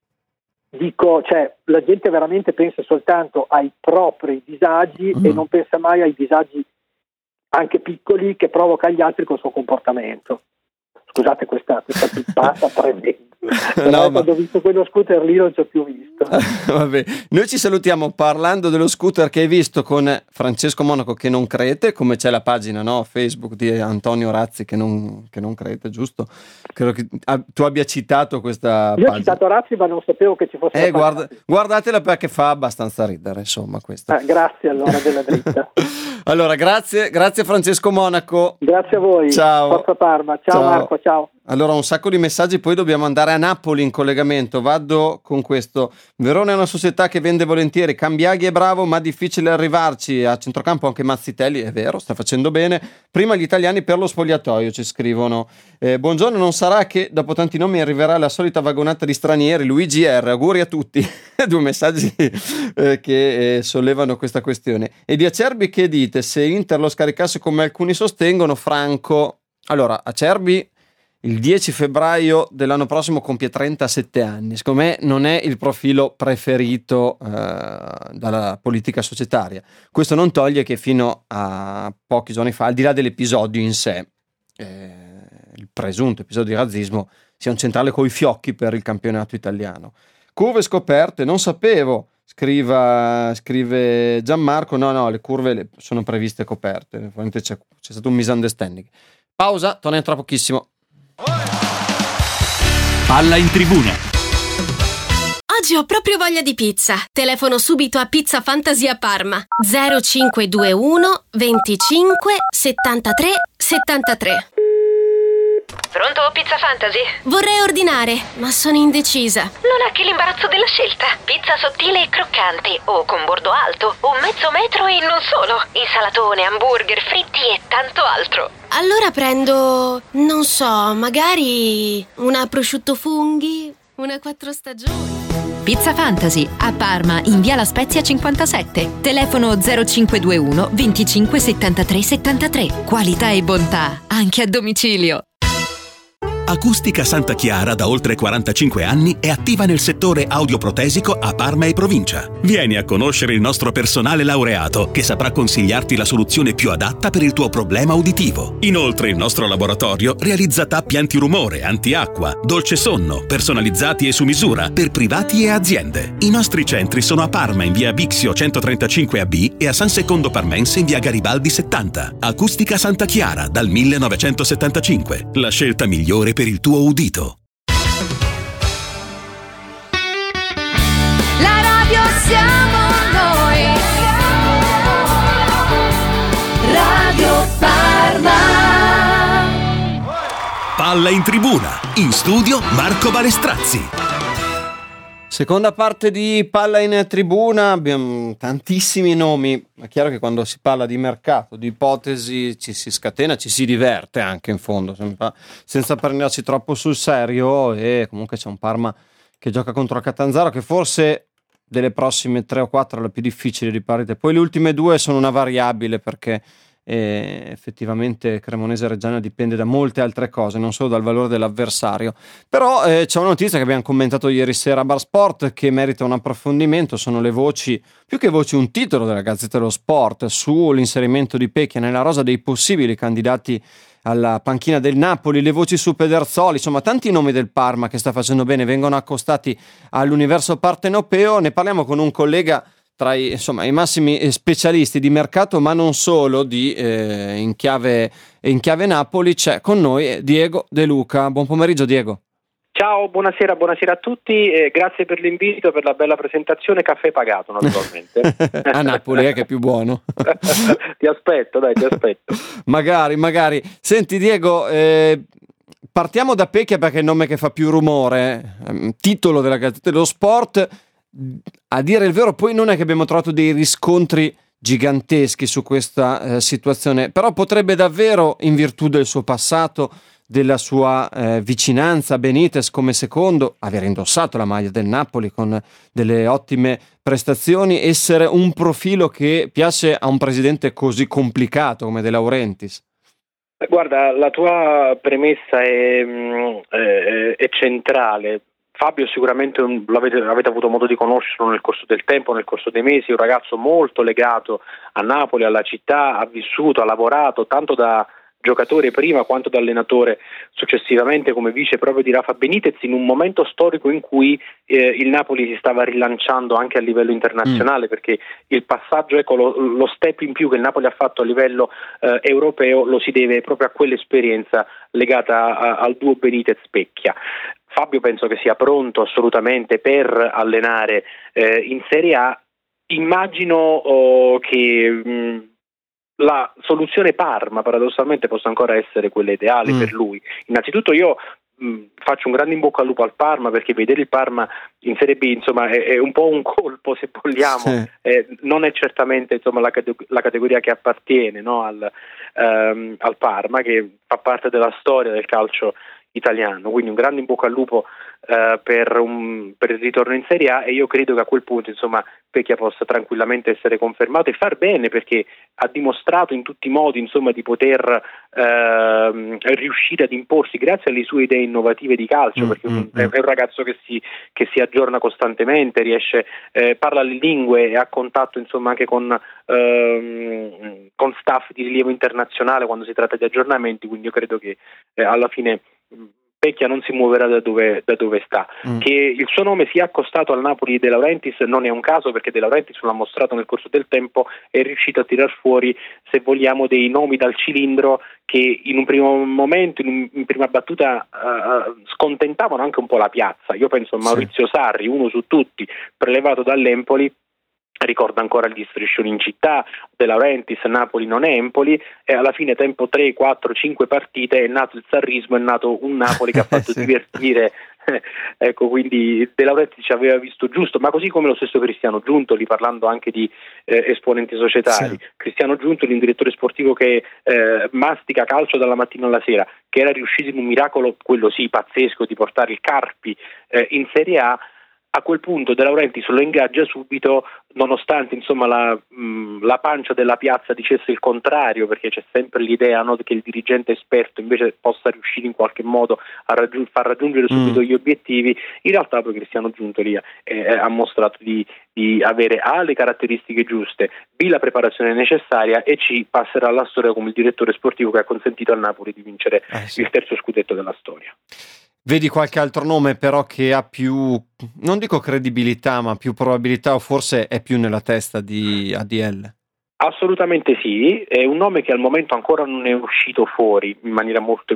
dico, cioè la gente veramente pensa soltanto ai propri disagi mm. e non pensa mai ai disagi anche piccoli che provoca agli altri col suo comportamento. Scusate questa, questa pippata tremenda. No, quando ma... ho visto quello scooter lì non ci ho più visto. Vabbè. Noi ci salutiamo parlando dello scooter che hai visto con Francesco Monaco che non crede, come c'è la pagina, no, Facebook di Antonio Razzi che non, che non crede, giusto? Credo che ah, tu abbia citato questa Io pagina. Ho citato Razzi ma non sapevo che ci fosse eh, guarda, guardatela perché fa abbastanza ridere, insomma, questa. Ah, grazie allora della dritta. Allora, grazie, grazie Francesco Monaco. Grazie a voi. Ciao. Forza Parma. Ciao, ciao Marco, ciao. Allora, un sacco di messaggi, poi dobbiamo andare a Napoli in collegamento. Vado con questo. Verona è una società che vende volentieri. Cambiaghi è bravo, ma difficile arrivarci. A centrocampo anche Mazzitelli, è vero, sta facendo bene. Prima gli italiani per lo spogliatoio, ci scrivono. Eh, buongiorno, non sarà che dopo tanti nomi arriverà la solita vagonata di stranieri. Luigi R, auguri a tutti. Due messaggi eh, che eh, sollevano questa questione. E di Acerbi che dite? Se Inter lo scaricasse come alcuni sostengono, Franco... Allora, Acerbi... il dieci febbraio dell'anno prossimo compie trentasette anni. Secondo me non è il profilo preferito eh, dalla politica societaria. Questo non toglie che fino a pochi giorni fa, al di là dell'episodio in sé, eh, il presunto episodio di razzismo, sia un centrale coi fiocchi per il campionato italiano. Curve scoperte, non sapevo, scriva, scrive Gianmarco, no no, le curve le, sono previste coperte, probabilmente c'è, c'è stato un misunderstanding. Pausa, torniamo tra pochissimo. Palla in tribuna. Oggi ho proprio voglia di pizza. Telefono subito a Pizza Fantasia Parma. zero cinque due uno venticinque settantatré settantatré. Pronto, Pizza Fantasy? Vorrei ordinare, ma sono indecisa. Non ha che l'imbarazzo della scelta. Pizza sottile e croccante, o con bordo alto, o mezzo metro e non solo. Insalatone, hamburger, fritti e tanto altro. Allora prendo, non so, magari una prosciutto funghi, una quattro stagioni. Pizza Fantasy, a Parma, in via La Spezia cinquantasette. Telefono zero cinque due uno venticinque settantatré settantatré. Qualità e bontà, anche a domicilio. Acustica Santa Chiara da oltre quarantacinque anni è attiva nel settore audioprotesico a Parma e provincia. Vieni a conoscere il nostro personale laureato che saprà consigliarti la soluzione più adatta per il tuo problema uditivo. Inoltre il nostro laboratorio realizza tappi antirumore, antiacqua, dolce sonno, personalizzati e su misura per privati e aziende. I nostri centri sono a Parma in via Bixio centotrentacinque A B e a San Secondo Parmense in via Garibaldi settanta. Acustica Santa Chiara dal millenovecentosettantacinque. La scelta migliore per il tuo udito. La radio siamo noi. Radio Parma. Palla in tribuna. In studio Marco Balestrazzi. Seconda parte di Palla in tribuna, abbiamo tantissimi nomi. È chiaro che quando si parla di mercato, di ipotesi, ci si scatena, ci si diverte anche in fondo, senza prenderci troppo sul serio. E comunque c'è un Parma che gioca contro la Catanzaro, che forse delle prossime tre o quattro è la più difficile di partite. Poi le ultime due sono una variabile, perché e effettivamente Cremonese-Reggiana dipende da molte altre cose, non solo dal valore dell'avversario. Però eh, c'è una notizia che abbiamo commentato ieri sera a Bar Sport che merita un approfondimento. Sono le voci, più che voci, un titolo della Gazzetta dello Sport sull'inserimento di Pecchia nella rosa dei possibili candidati alla panchina del Napoli, le voci su Pedersoli, insomma tanti nomi del Parma che sta facendo bene vengono accostati all'universo partenopeo. Ne parliamo con un collega tra i, insomma, i massimi specialisti di mercato, ma non solo, di, eh, in, chiave, in chiave Napoli. C'è con noi Diego De Luca. Buon pomeriggio, Diego. Ciao, buonasera, buonasera a tutti, eh, grazie per l'invito, per la bella presentazione, caffè pagato naturalmente. A Napoli è che è più buono. Ti aspetto, dai, ti aspetto. Magari, magari. Senti Diego, eh, partiamo da Pecchia perché è il nome che fa più rumore, eh, titolo della Gazzetta dello Sport. A dire il vero, poi non è che abbiamo trovato dei riscontri giganteschi su questa eh, situazione, però potrebbe davvero, in virtù del suo passato, della sua eh, vicinanza a Benitez come secondo, aver indossato la maglia del Napoli con delle ottime prestazioni, essere un profilo che piace a un presidente così complicato come De Laurentiis. Guarda, la tua premessa è, è, è centrale. Fabio sicuramente l'avete, avete avuto modo di conoscerlo nel corso del tempo, nel corso dei mesi, un ragazzo molto legato a Napoli, alla città, ha vissuto, ha lavorato tanto da giocatore prima quanto da allenatore successivamente come vice proprio di Rafa Benitez, in un momento storico in cui eh, il Napoli si stava rilanciando anche a livello internazionale, mm. perché il passaggio, ecco, lo, lo step in più che il Napoli ha fatto a livello eh, europeo lo si deve proprio a quell'esperienza legata a, al duo Benitez-Pecchia. Fabio penso che sia pronto assolutamente per allenare eh, in Serie A. Immagino oh, che mh, la soluzione Parma paradossalmente possa ancora essere quella ideale mm. per lui. Innanzitutto io mh, faccio un grande in bocca al lupo al Parma, perché vedere il Parma in Serie B insomma è, è un po' un colpo, se vogliamo, sì. eh, non è certamente insomma la, cate- la categoria che appartiene, no, al, ehm, al Parma, che fa parte della storia del calcio italiano, quindi un grande in bocca al lupo uh, per, un, per il ritorno in Serie A, e io credo che a quel punto insomma Pecchia possa tranquillamente essere confermato e far bene, perché ha dimostrato in tutti i modi insomma di poter uh, riuscire ad imporsi grazie alle sue idee innovative di calcio, mm, perché mm, è, è un ragazzo che si, che si aggiorna costantemente, riesce, eh, parla le lingue e ha contatto insomma anche con, uh, con staff di rilievo internazionale quando si tratta di aggiornamenti, quindi io credo che eh, alla fine Pecchia non si muoverà da dove, da dove sta. Mm. Che il suo nome sia accostato al Napoli di De Laurentiis non è un caso, perché De Laurentiis l'ha mostrato nel corso del tempo, è riuscito a tirar fuori, se vogliamo, dei nomi dal cilindro che in un primo momento, in, un, in prima battuta uh, scontentavano anche un po' la piazza. Io penso a Maurizio sì. Sarri, uno su tutti, prelevato dall'Empoli, ricorda ancora gli striscioni in città, De Laurentiis, Napoli non Empoli, e alla fine tempo tre, quattro, cinque partite è nato il sarrismo, è nato un Napoli che ha fatto sì. divertire, ecco, quindi De Laurentiis ci aveva visto giusto, ma così come lo stesso Cristiano Giuntoli, parlando anche di eh, esponenti societari, sì. Cristiano Giuntoli, un direttore sportivo che eh, mastica calcio dalla mattina alla sera, che era riuscito in un miracolo, quello sì, pazzesco, di portare il Carpi eh, in Serie A. A quel punto De Laurentiis lo ingaggia subito, nonostante insomma la, mh, la pancia della piazza dicesse il contrario, perché c'è sempre l'idea, no, che il dirigente esperto invece possa riuscire in qualche modo a raggiung- far raggiungere subito mm. gli obiettivi. In realtà poi Cristiano Giuntoli eh, ha mostrato di, di avere A, le caratteristiche giuste, B, la preparazione necessaria, e C, passerà alla storia come il direttore sportivo che ha consentito al Napoli di vincere eh, sì. il terzo scudetto della storia. Vedi qualche altro nome però che ha più, non dico credibilità, ma più probabilità, o forse è più nella testa di A D L? Assolutamente sì, è un nome che al momento ancora non è uscito fuori in maniera molto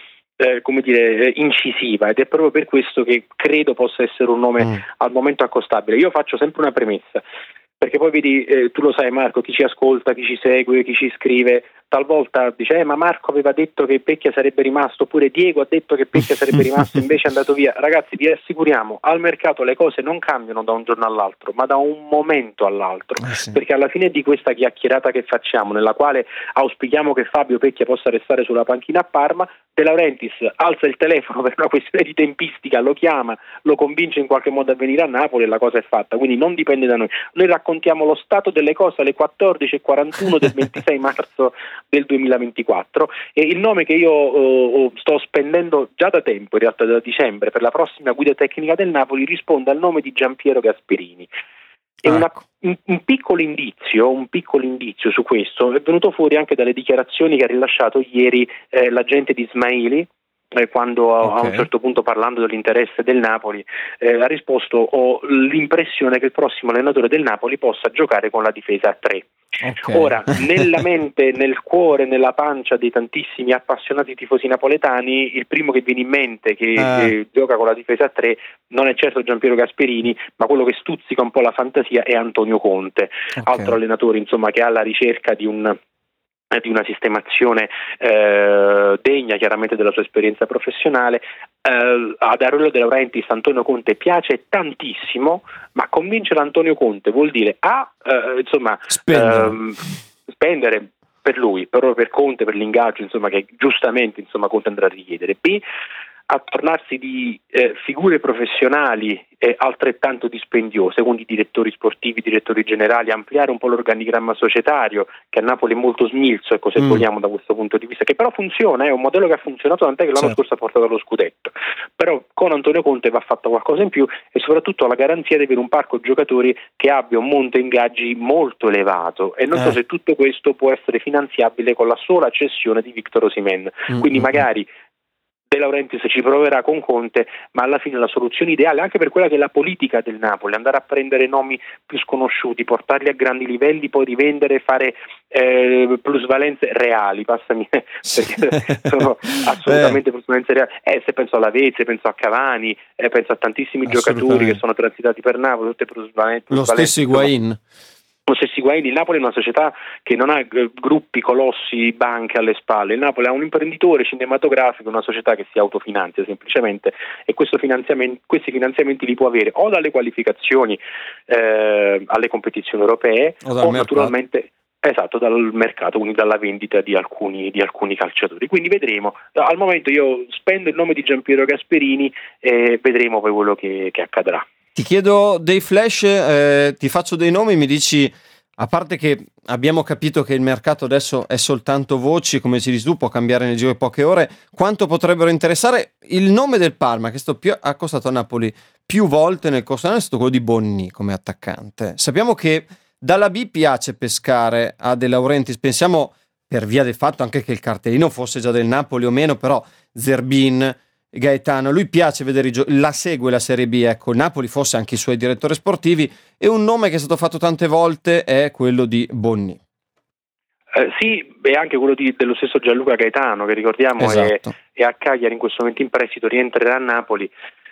eh, come dire, incisiva, ed è proprio per questo che credo possa essere un nome mm. al momento accostabile. Io faccio sempre una premessa, perché poi vedi, eh, tu lo sai Marco, chi ci ascolta, chi ci segue, chi ci scrive, talvolta dice eh, ma Marco aveva detto che Pecchia sarebbe rimasto, oppure Diego ha detto che Pecchia sarebbe rimasto invece è andato via. Ragazzi, vi assicuriamo, al mercato le cose non cambiano da un giorno all'altro, ma da un momento all'altro, eh sì. perché alla fine di questa chiacchierata che facciamo, nella quale auspichiamo che Fabio Pecchia possa restare sulla panchina a Parma, De Laurentiis alza il telefono per una questione di tempistica, lo chiama, lo convince in qualche modo a venire a Napoli e la cosa è fatta, quindi non dipende da noi. Noi raccontiamo lo stato delle cose alle quattordici e quarantuno del ventisei marzo del duemilaventiquattro, e il nome che io uh, sto spendendo già da tempo, in realtà da dicembre, per la prossima guida tecnica del Napoli risponde al nome di Giampiero Gasperini. E una, un, un piccolo indizio, un piccolo indizio su questo è venuto fuori anche dalle dichiarazioni che ha rilasciato ieri eh, l'agente di Ismaili, eh, quando okay. a un certo punto, parlando dell'interesse del Napoli, eh, ha risposto: ho l'impressione che il prossimo allenatore del Napoli possa giocare con la difesa a tre. Okay. Ora, nella mente, nel cuore, nella pancia dei tantissimi appassionati tifosi napoletani, il primo che viene in mente che eh. Eh, gioca con la difesa a tre non è certo Giampiero Gasperini, ma quello che stuzzica un po' la fantasia è Antonio Conte, okay. altro allenatore insomma che ha alla ricerca di un di una sistemazione eh, degna chiaramente della sua esperienza professionale. Eh, ad Aurelio De Laurentiis Antonio Conte piace tantissimo, ma convincere Antonio Conte vuol dire a eh, insomma spendere. Ehm, spendere per lui, però per Conte, per l'ingaggio insomma che giustamente insomma Conte andrà a richiedere, B, attornarsi di eh, figure professionali eh, altrettanto dispendiose, quindi direttori sportivi, direttori generali, ampliare un po' l'organigramma societario, che a Napoli è molto smilzo, ecco, se mm. vogliamo, da questo punto di vista, che però funziona, è un modello che ha funzionato, tant'è che l'anno certo. scorso ha portato allo scudetto. Però con Antonio Conte va fatto qualcosa in più, e soprattutto la garanzia di avere un parco giocatori che abbia un monte ingaggi molto elevato, e non eh. so se tutto questo può essere finanziabile con la sola cessione di Victor Osimhen. Mm. Quindi magari De Laurentiis ci proverà con Conte, ma alla fine la soluzione ideale anche per quella che è la politica del Napoli, andare a prendere nomi più sconosciuti, portarli a grandi livelli, poi rivendere, fare eh, plusvalenze reali, passami, perché sono assolutamente plusvalenze reali. Eh, se penso alla Vezze, penso a Cavani, eh, penso a tantissimi giocatori che sono transitati per Napoli, tutte plusvalenze. Lo stesso Higuain. Se si guarda, il Napoli è una società che non ha gruppi, colossi, banche alle spalle. Il Napoli ha un imprenditore cinematografico, una società che si autofinanzia semplicemente, e questo finanziamento, questi finanziamenti li può avere o dalle qualificazioni eh, alle competizioni europee o, o naturalmente esatto dal mercato, quindi dalla vendita di alcuni, di alcuni calciatori. Quindi vedremo. Al momento io spendo il nome di Giampiero Gasperini e vedremo poi quello che, che accadrà. Ti chiedo dei flash, eh, ti faccio dei nomi, mi dici, a parte che abbiamo capito che il mercato adesso è soltanto voci, come si dice tu, può cambiare nel giro di poche ore, quanto potrebbero interessare? Il nome del Parma, che sto più, ha costato a Napoli più volte nel corso dell'anno, è stato quello di Bonni come attaccante. Sappiamo che dalla B piace pescare a De Laurentiis, pensiamo per via del fatto anche che il cartellino fosse già del Napoli o meno, però Zerbin, Gaetano, lui piace vedere i gio- la segue la Serie B, ecco, il Napoli fosse anche i suoi direttori sportivi, e un nome che è stato fatto tante volte è quello di Bonni. Eh, sì, e anche quello di, dello stesso Gianluca Gaetano, che ricordiamo esatto. è, è a Cagliari in questo momento in prestito, rientrerà a Napoli.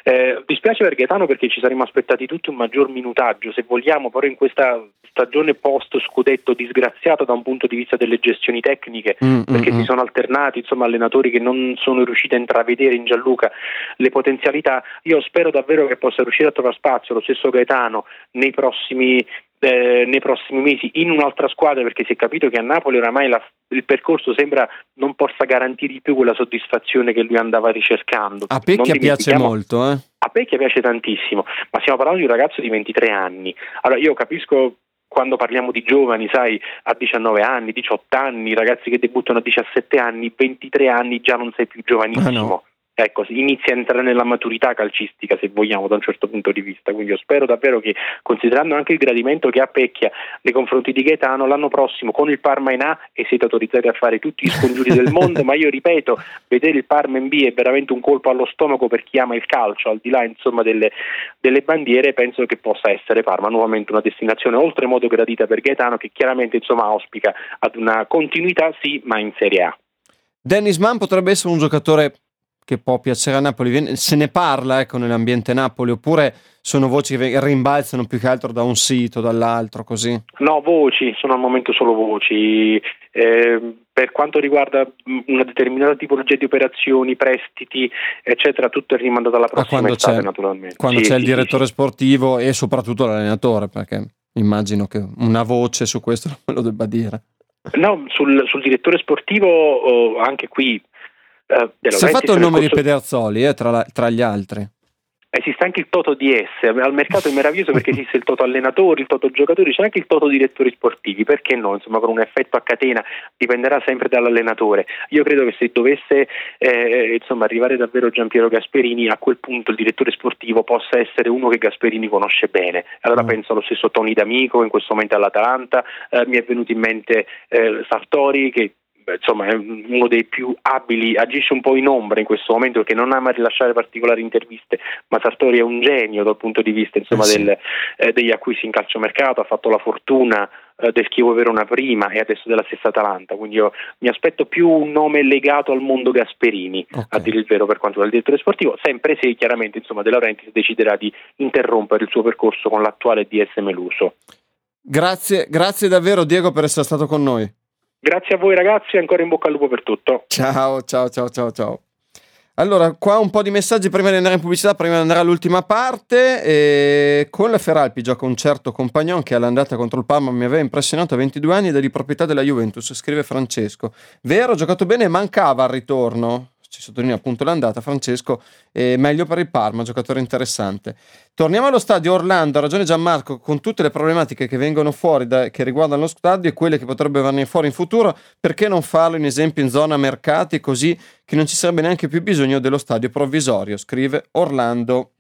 Eh, dispiace per Gaetano perché ci saremmo aspettati tutti un maggior minutaggio, se vogliamo, però in questa stagione post scudetto disgraziata da un punto di vista delle gestioni tecniche, mm, perché mm, si sono alternati insomma allenatori che non sono riusciti a intravedere in Gianluca le potenzialità. Io spero davvero che possa riuscire a trovare spazio lo stesso Gaetano nei prossimi Eh, nei prossimi mesi in un'altra squadra, perché si è capito che a Napoli oramai la, il percorso sembra non possa garantirgli più quella soddisfazione che lui andava ricercando. A Pecchia piace molto, eh? A Pecchia piace tantissimo, ma stiamo parlando di un ragazzo di ventitré anni. Allora io capisco quando parliamo di giovani, sai, a diciannove anni, diciotto anni, ragazzi che debuttano a diciassette anni, ventitré anni già non sei più giovanissimo. Ah, no. Ecco, inizia a entrare nella maturità calcistica, se vogliamo, da un certo punto di vista. Quindi io spero davvero che, considerando anche il gradimento che ha Pecchia nei confronti di Gaetano, l'anno prossimo con il Parma in A e siete autorizzati a fare tutti gli scongiuri del mondo, ma io ripeto, vedere il Parma in B è veramente un colpo allo stomaco per chi ama il calcio, al di là insomma delle, delle bandiere. Penso che possa essere Parma nuovamente una destinazione oltremodo gradita per Gaetano, che chiaramente insomma auspica ad una continuità sì, ma in Serie A. Dennis Mann potrebbe essere un giocatore che può piacere a Napoli, se ne parla ecco nell'ambiente Napoli, oppure sono voci che rimbalzano più che altro da un sito, dall'altro, così? No, voci, sono al momento solo voci. Eh, per quanto riguarda una determinata tipologia di operazioni, prestiti, eccetera, tutto è rimandato alla prossima estate, naturalmente. Quando sì, c'è sì, il direttore sì. sportivo e soprattutto l'allenatore, perché immagino che una voce su questo non me lo debba dire. No, sul, sul direttore sportivo oh, anche qui Uh, si è fatto il nome corso... di Pederzoli eh, tra, la, tra gli altri. Esiste anche il Toto D S, al mercato è meraviglioso perché esiste il Toto allenatori, il Toto giocatori, c'è anche il Toto direttori sportivi, perché no? Insomma, con un effetto a catena, dipenderà sempre dall'allenatore. Io credo che se dovesse eh, insomma arrivare davvero Giampiero Gasperini, a quel punto il direttore sportivo possa essere uno che Gasperini conosce bene. Allora mm. penso allo stesso Toni D'Amico, in questo momento all'Atalanta, eh, mi è venuto in mente eh, Sartori, che insomma è uno dei più abili, agisce un po' in ombra in questo momento perché non ama rilasciare particolari interviste, ma Sartori è un genio dal punto di vista insomma eh sì. del, eh, degli acquisti in calciomercato, ha fatto la fortuna eh, del Chievo Verona prima e adesso della stessa Atalanta, quindi io mi aspetto più un nome legato al mondo Gasperini, okay. a dire il vero, per quanto riguarda il direttore sportivo, sempre se chiaramente insomma De Laurentiis deciderà di interrompere il suo percorso con l'attuale D S Meluso. Grazie, grazie davvero Diego per essere stato con noi. Grazie a voi ragazzi e ancora in bocca al lupo per tutto. Ciao, ciao, ciao, ciao, ciao. Allora, qua un po' di messaggi prima di andare in pubblicità, prima di andare all'ultima parte. E con la Feralpi gioca un certo Compagnon che all'andata contro il Parma mi aveva impressionato a ventidue anni ed è di proprietà della Juventus, scrive Francesco. Vero, ha giocato bene, mancava al ritorno. Ci sottolinea appunto l'andata, Francesco, è meglio per il Parma, giocatore interessante. Torniamo allo stadio Orlando, ha ragione Gianmarco, con tutte le problematiche che vengono fuori, da, che riguardano lo stadio e quelle che potrebbero venire fuori in futuro, perché non farlo in esempio in zona mercati, così che non ci sarebbe neanche più bisogno dello stadio provvisorio, scrive Orlando.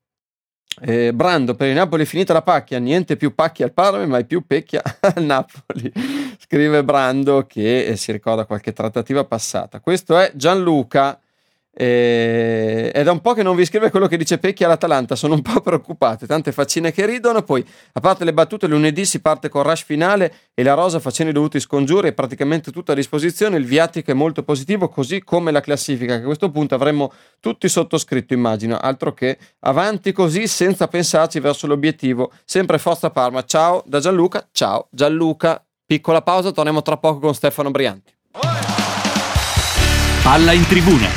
Eh, Brando, per il Napoli è finita la pacchia, niente più pacchia al Parma, ma più pecchia al Napoli, scrive Brando che eh, si ricorda qualche trattativa passata. Questo è Gianluca, eh, è da un po' che non vi scrive quello che dice Pecchia all'Atalanta, sono un po' preoccupate, tante faccine che ridono. Poi a parte le battute, lunedì si parte con rush finale e la rosa facendo i dovuti scongiuri, è praticamente tutta a disposizione, il viatico è molto positivo, così come la classifica, che a questo punto avremmo tutti sottoscritto, immagino, altro che avanti così senza pensarci verso l'obiettivo, sempre forza Parma. Ciao da Gianluca. Ciao Gianluca, piccola pausa, torniamo tra poco con Stefano Brianti. Palla in tribuna.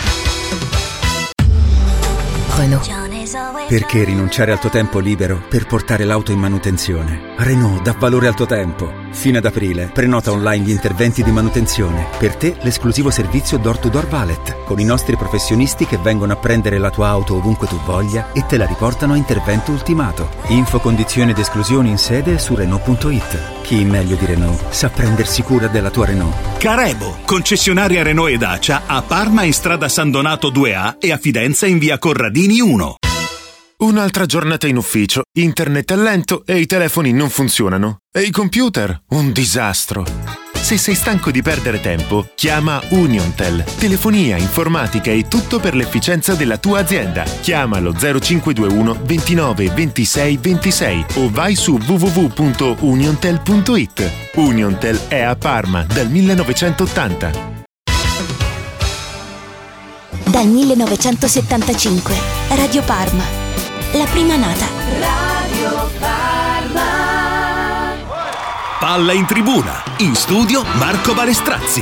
Perché rinunciare al tuo tempo libero per portare l'auto in manutenzione? Renault dà valore al tuo tempo. Fino ad aprile prenota online gli interventi di manutenzione. Per te l'esclusivo servizio Door to Door Valet, con i nostri professionisti che vengono a prendere la tua auto ovunque tu voglia e te la riportano a intervento ultimato. Info, condizioni ed esclusioni in sede su Renault punto it. Chi meglio di Renault sa prendersi cura della tua Renault. Carebo, concessionaria Renault e Dacia a Parma in strada San Donato due A e a Fidenza in via Corradini uno. Un'altra giornata in ufficio, internet è lento e i telefoni non funzionano. E i computer? Un disastro. Se sei stanco di perdere tempo, chiama Uniontel. Telefonia, informatica e tutto per l'efficienza della tua azienda. Chiamalo zero cinque due uno ventinove ventisei ventisei o vai su w w w punto uniontel punto it. Uniontel è a Parma dal millenovecentottanta. Dal millenovecentosettantacinque Radio Parma, la prima nata. Radio Parma. Palla in tribuna, in studio Marco Balestrazzi.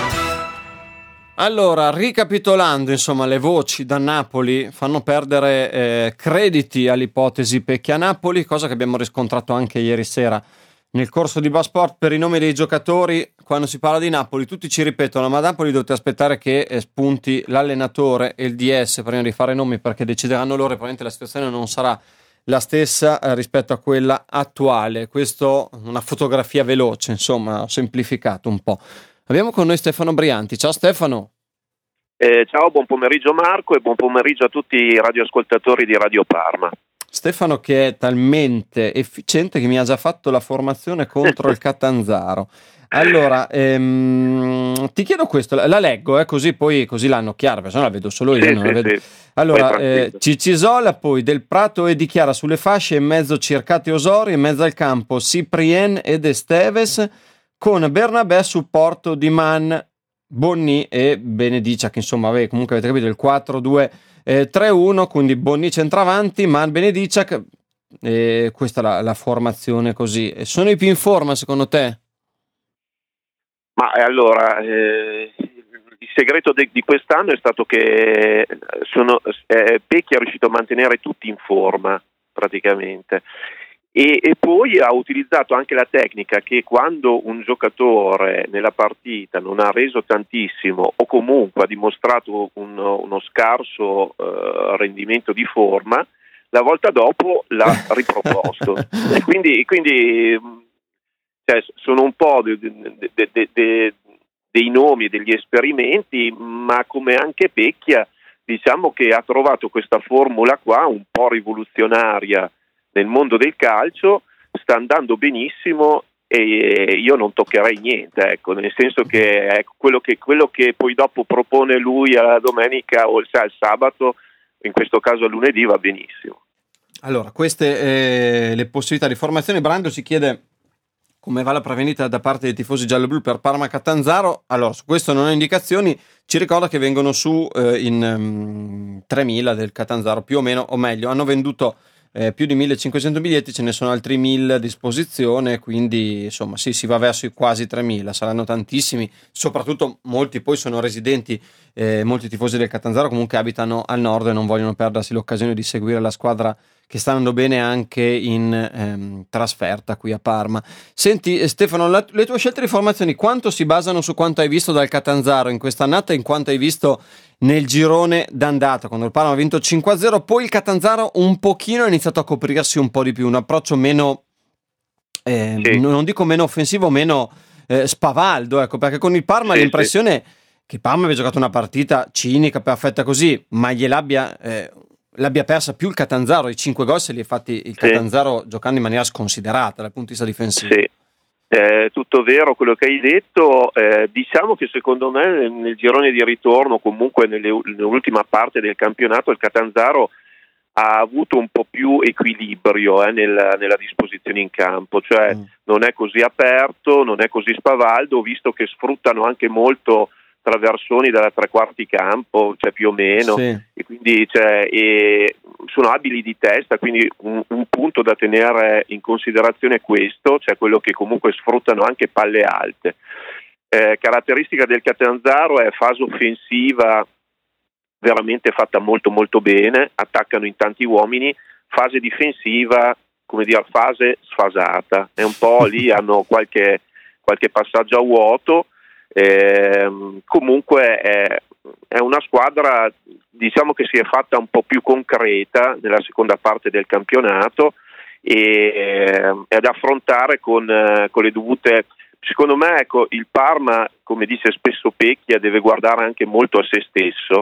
Allora, ricapitolando, insomma, le voci da Napoli fanno perdere eh, crediti all'ipotesi Pecchia-Napoli, cosa che abbiamo riscontrato anche ieri sera nel corso di Bassport. Per i nomi dei giocatori, quando si parla di Napoli, tutti ci ripetono: ma a Napoli dovete aspettare che eh, spunti l'allenatore e il D S prima di fare nomi, perché decideranno loro, e probabilmente la situazione non sarà la stessa eh, rispetto a quella attuale. Questo una fotografia veloce, insomma, ho semplificato un po'. Abbiamo con noi Stefano Brianti. Ciao Stefano. Eh, ciao, buon pomeriggio Marco e buon pomeriggio a tutti i radioascoltatori di Radio Parma. Stefano, che è talmente efficiente che mi ha già fatto la formazione contro il Catanzaro. Allora, ehm, ti chiedo questo, la leggo, eh, così poi così l'hanno chiara, perché se no la vedo solo io. Sì, non sì, la vedo. sì. Allora, eh, Cicisola, poi Del Prato e Di Chiara sulle fasce, in mezzo Circati Osori, in mezzo al campo Ciprien ed Esteves, con Bernabé a supporto di Man, Bonni e Benedicia, che insomma, vabbè, comunque avete capito il quattro due tre uno, quindi Bonni centravanti, Man, Benedicia, e questa è la, la formazione così. E sono i più in forma secondo te? Ma allora, eh, il segreto de- di quest'anno è stato che sono, eh, Pecchia è riuscito a mantenere tutti in forma praticamente. E, e poi ha utilizzato anche la tecnica che quando un giocatore nella partita non ha reso tantissimo o comunque ha dimostrato un, uno scarso uh, rendimento di forma, la volta dopo l'ha riproposto. E quindi, quindi cioè, sono un po' de, de, de, de, de, dei nomi, degli esperimenti, ma come anche Pecchia, diciamo che ha trovato questa formula qua un po' rivoluzionaria nel mondo del calcio, sta andando benissimo e io non toccherei niente, ecco, nel senso che ecco, quello che quello che poi dopo propone lui alla domenica o cioè, al sabato, in questo caso al lunedì, va benissimo. Allora, queste eh, le possibilità di formazione. Brando ci chiede come va la prevenita da parte dei tifosi gialloblu per Parma Catanzaro. Allora, su questo non ho indicazioni, ci ricorda che vengono su eh, in um, tremila del Catanzaro, più o meno, o meglio, hanno venduto Eh, più di millecinquecento biglietti, ce ne sono altri mille a disposizione, quindi insomma sì, si va verso i quasi tremila, saranno tantissimi, soprattutto molti poi sono residenti, eh, molti tifosi del Catanzaro comunque abitano al nord e non vogliono perdersi l'occasione di seguire la squadra che sta andando bene anche in ehm, trasferta qui a Parma. Senti Stefano, la, le tue scelte di formazioni quanto si basano su quanto hai visto dal Catanzaro in quest'annata e in quanto hai visto nel girone d'andata, quando il Parma ha vinto cinque a zero, poi il Catanzaro un pochino ha iniziato a coprirsi un po' di più, un approccio meno, eh, sì. non dico meno offensivo, meno eh, spavaldo, ecco, perché con il Parma sì, l'impressione sì. che il Parma abbia giocato una partita cinica, perfetta così, ma gliel'abbia eh, l'abbia persa più il Catanzaro, i cinque gol se li ha fatti il sì. Catanzaro giocando in maniera sconsiderata dal punto di vista difensivo. Sì. Eh, tutto vero quello che hai detto, eh, diciamo che secondo me nel, nel girone di ritorno, comunque nelle, nell'ultima parte del campionato, il Catanzaro ha avuto un po' più equilibrio eh, nel, nella disposizione in campo, cioè mm. non è così aperto, non è così spavaldo, visto che sfruttano anche molto traversoni dalla tre quarti campo, cioè più o meno, sì. e quindi cioè, e sono abili di testa, quindi un, un punto da tenere in considerazione è questo, cioè quello che comunque sfruttano anche palle alte. Eh, caratteristica del Catanzaro è fase offensiva veramente fatta molto molto bene, attaccano in tanti uomini, fase difensiva, come dire, fase sfasata, è un po' lì, hanno qualche, qualche passaggio a vuoto. Eh, comunque è, è una squadra, diciamo, che si è fatta un po' più concreta nella seconda parte del campionato e è da affrontare con, eh, con le dovute, secondo me, ecco, il Parma, come dice spesso Pecchia, deve guardare anche molto a se stesso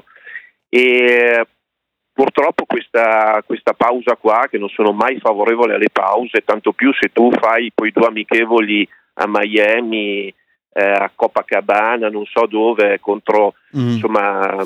e purtroppo questa, questa pausa qua, che non sono mai favorevole alle pause, tanto più se tu fai poi due amichevoli a Miami, Eh, a Copacabana, non so dove, contro mm. insomma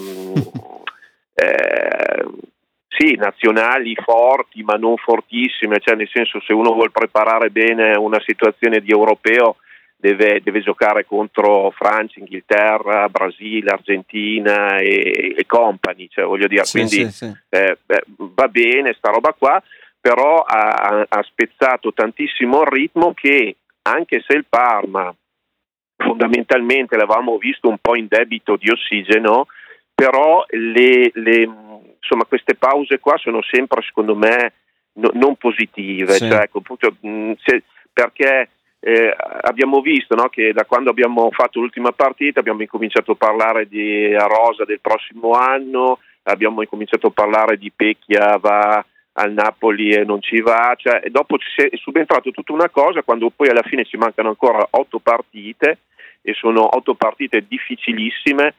eh, sì, nazionali forti ma non fortissime, cioè nel senso, se uno vuol preparare bene una situazione di europeo deve, deve giocare contro Francia, Inghilterra, Brasile, Argentina e, e compagni, cioè voglio dire, Sì, quindi sì, sì. eh, beh, va bene sta roba qua, però ha, ha spezzato tantissimo il ritmo, che anche se il Parma fondamentalmente l'avevamo visto un po' in debito di ossigeno, però le, le, insomma queste pause qua sono sempre secondo me no, non positive, Sì. cioè, ecco, appunto, mh, se, perché eh, abbiamo visto, no, che da quando abbiamo fatto l'ultima partita abbiamo incominciato a parlare di Rosa del prossimo anno, abbiamo incominciato a parlare di Pecchia va al Napoli e non ci va, cioè, e dopo ci è subentrato tutta una cosa, quando poi alla fine ci mancano ancora otto partite e sono otto partite difficilissime,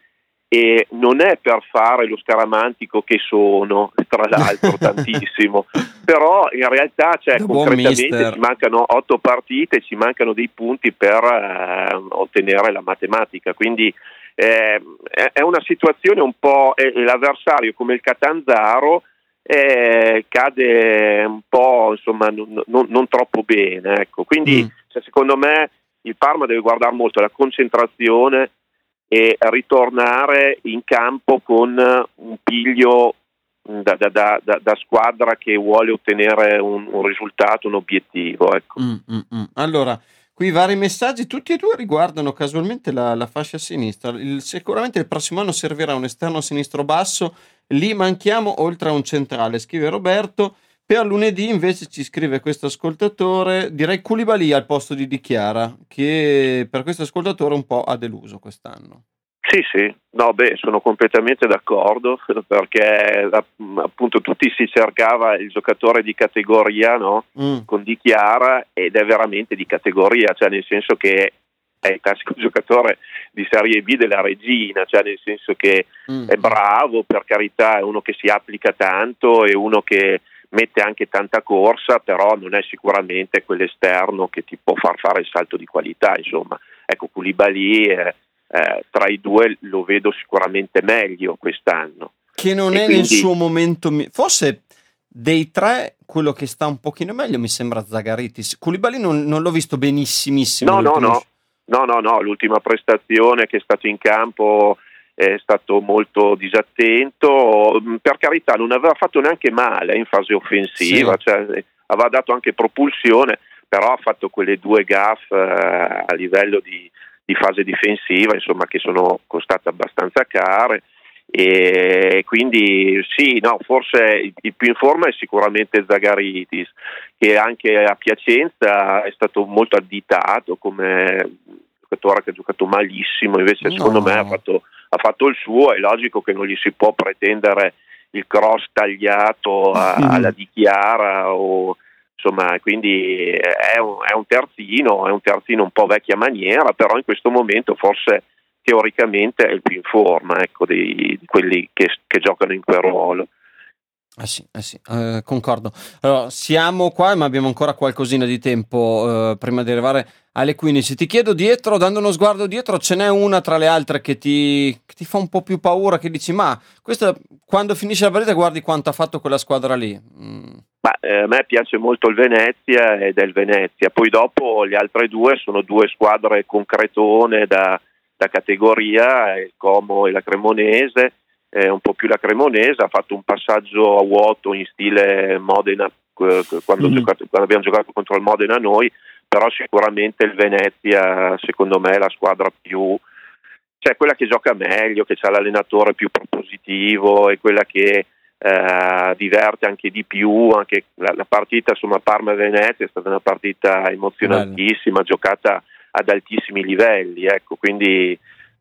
e non è per fare lo scaramantico che sono, tra l'altro tantissimo, però in realtà, cioè, Da buon concretamente mister. ci mancano otto partite, ci mancano dei punti per eh, ottenere la matematica, quindi eh, è una situazione un po', eh, l'avversario come il Catanzaro eh, cade un po', insomma, non, non, non troppo bene, ecco. Quindi Mm. cioè, secondo me il Parma deve guardare molto la concentrazione e ritornare in campo con un piglio da, da, da, da, da squadra che vuole ottenere un, un risultato, un obiettivo, ecco. Mm, mm, mm. Allora, qui vari messaggi, tutti e due riguardano casualmente la, la fascia sinistra. Il- sicuramente il prossimo anno servirà un esterno sinistro basso, lì manchiamo oltre a un centrale, scrive Roberto. Per lunedì invece ci scrive questo ascoltatore, direi Koulibaly al posto di Di Chiara, che per questo ascoltatore un po' ha deluso quest'anno. Sì, sì, no, beh, sono completamente d'accordo, perché appunto tutti si cercava il giocatore di categoria, no? Mm. Con Di Chiara, ed è veramente di categoria, cioè nel senso che è il classico giocatore di Serie B della regina, cioè nel senso che Mm. è bravo, per carità, è uno che si applica tanto, è uno che mette anche tanta corsa, però non è sicuramente quell'esterno che ti può far fare il salto di qualità, insomma. Ecco, Koulibaly eh, eh, tra i due lo vedo sicuramente meglio quest'anno. Che non E è quindi- nel suo momento, mi- forse dei tre quello che sta un pochino meglio mi sembra Zagaritis. Koulibaly non, non l'ho visto benissimissimo. No, no, l'ultimo- no, no, no, no, l'ultima prestazione che è stato in campo è stato molto disattento, per carità non aveva fatto neanche male in fase offensiva, Sì. cioè, aveva dato anche propulsione, però ha fatto quelle due gaffe eh, a livello di, di fase difensiva, insomma, che sono costate abbastanza care, e quindi sì, no, forse il, il più in forma è sicuramente Zagaritis, che anche a Piacenza è stato molto additato come giocatore che ha giocato malissimo, invece No. secondo me ha fatto, ha fatto il suo. È logico che non gli si può pretendere il cross tagliato a- alla Di Chiara, o insomma, quindi è un, è un terzino, è un terzino un po' vecchia maniera, però in questo momento forse teoricamente è il più in forma, ecco, di, di quelli che, che giocano in quel ruolo. Ah sì, eh sì, eh, concordo. Allora, siamo qua, ma abbiamo ancora qualcosina di tempo eh, prima di arrivare alle quindici. Ti chiedo dietro, dando uno sguardo dietro, ce n'è una tra le altre che ti, che ti fa un po' più paura, che dici, ma questa, quando finisce la partita guardi quanto ha fatto quella squadra lì. Mm. Ma eh, a me piace molto il Venezia ed è il Venezia, poi dopo le altre due sono due squadre concretone da, da categoria, il Como e la Cremonese. Eh, un po' più la Cremonese ha fatto un passaggio a vuoto in stile Modena eh, quando, Mm. giocato, quando abbiamo giocato contro il Modena noi, però sicuramente il Venezia secondo me è la squadra più, cioè quella che gioca meglio, che ha l'allenatore più propositivo e quella che eh, diverte anche di più. Anche la, la partita, insomma, Parma-Venezia è stata una partita emozionantissima, giocata ad altissimi livelli, ecco, quindi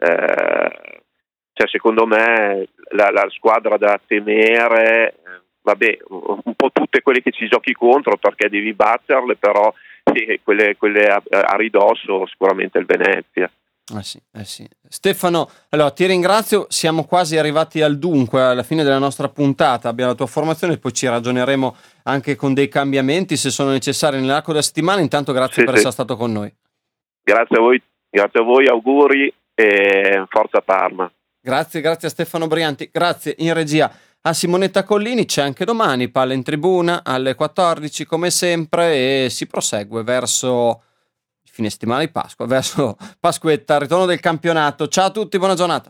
eh, cioè, secondo me la, la squadra da temere, eh, vabbè, un po' tutte quelle che ci giochi contro, perché devi batterle, però sì, quelle, quelle a, a ridosso sicuramente il Venezia. Eh sì, eh sì. Stefano, allora ti ringrazio, siamo quasi arrivati al dunque, alla fine della nostra puntata. Abbiamo la tua formazione, poi ci ragioneremo anche con dei cambiamenti se sono necessari nell'arco della settimana. Intanto grazie Sì, per sì. essere stato con noi. Grazie a voi, grazie a voi, auguri e forza Parma. Grazie, grazie a Stefano Brianti, grazie in regia a Simonetta Collini. C'è anche domani Palla in Tribuna alle quattordici come sempre, e si prosegue verso fine settimana di Pasqua, verso Pasquetta, ritorno del campionato. Ciao a tutti, buona giornata.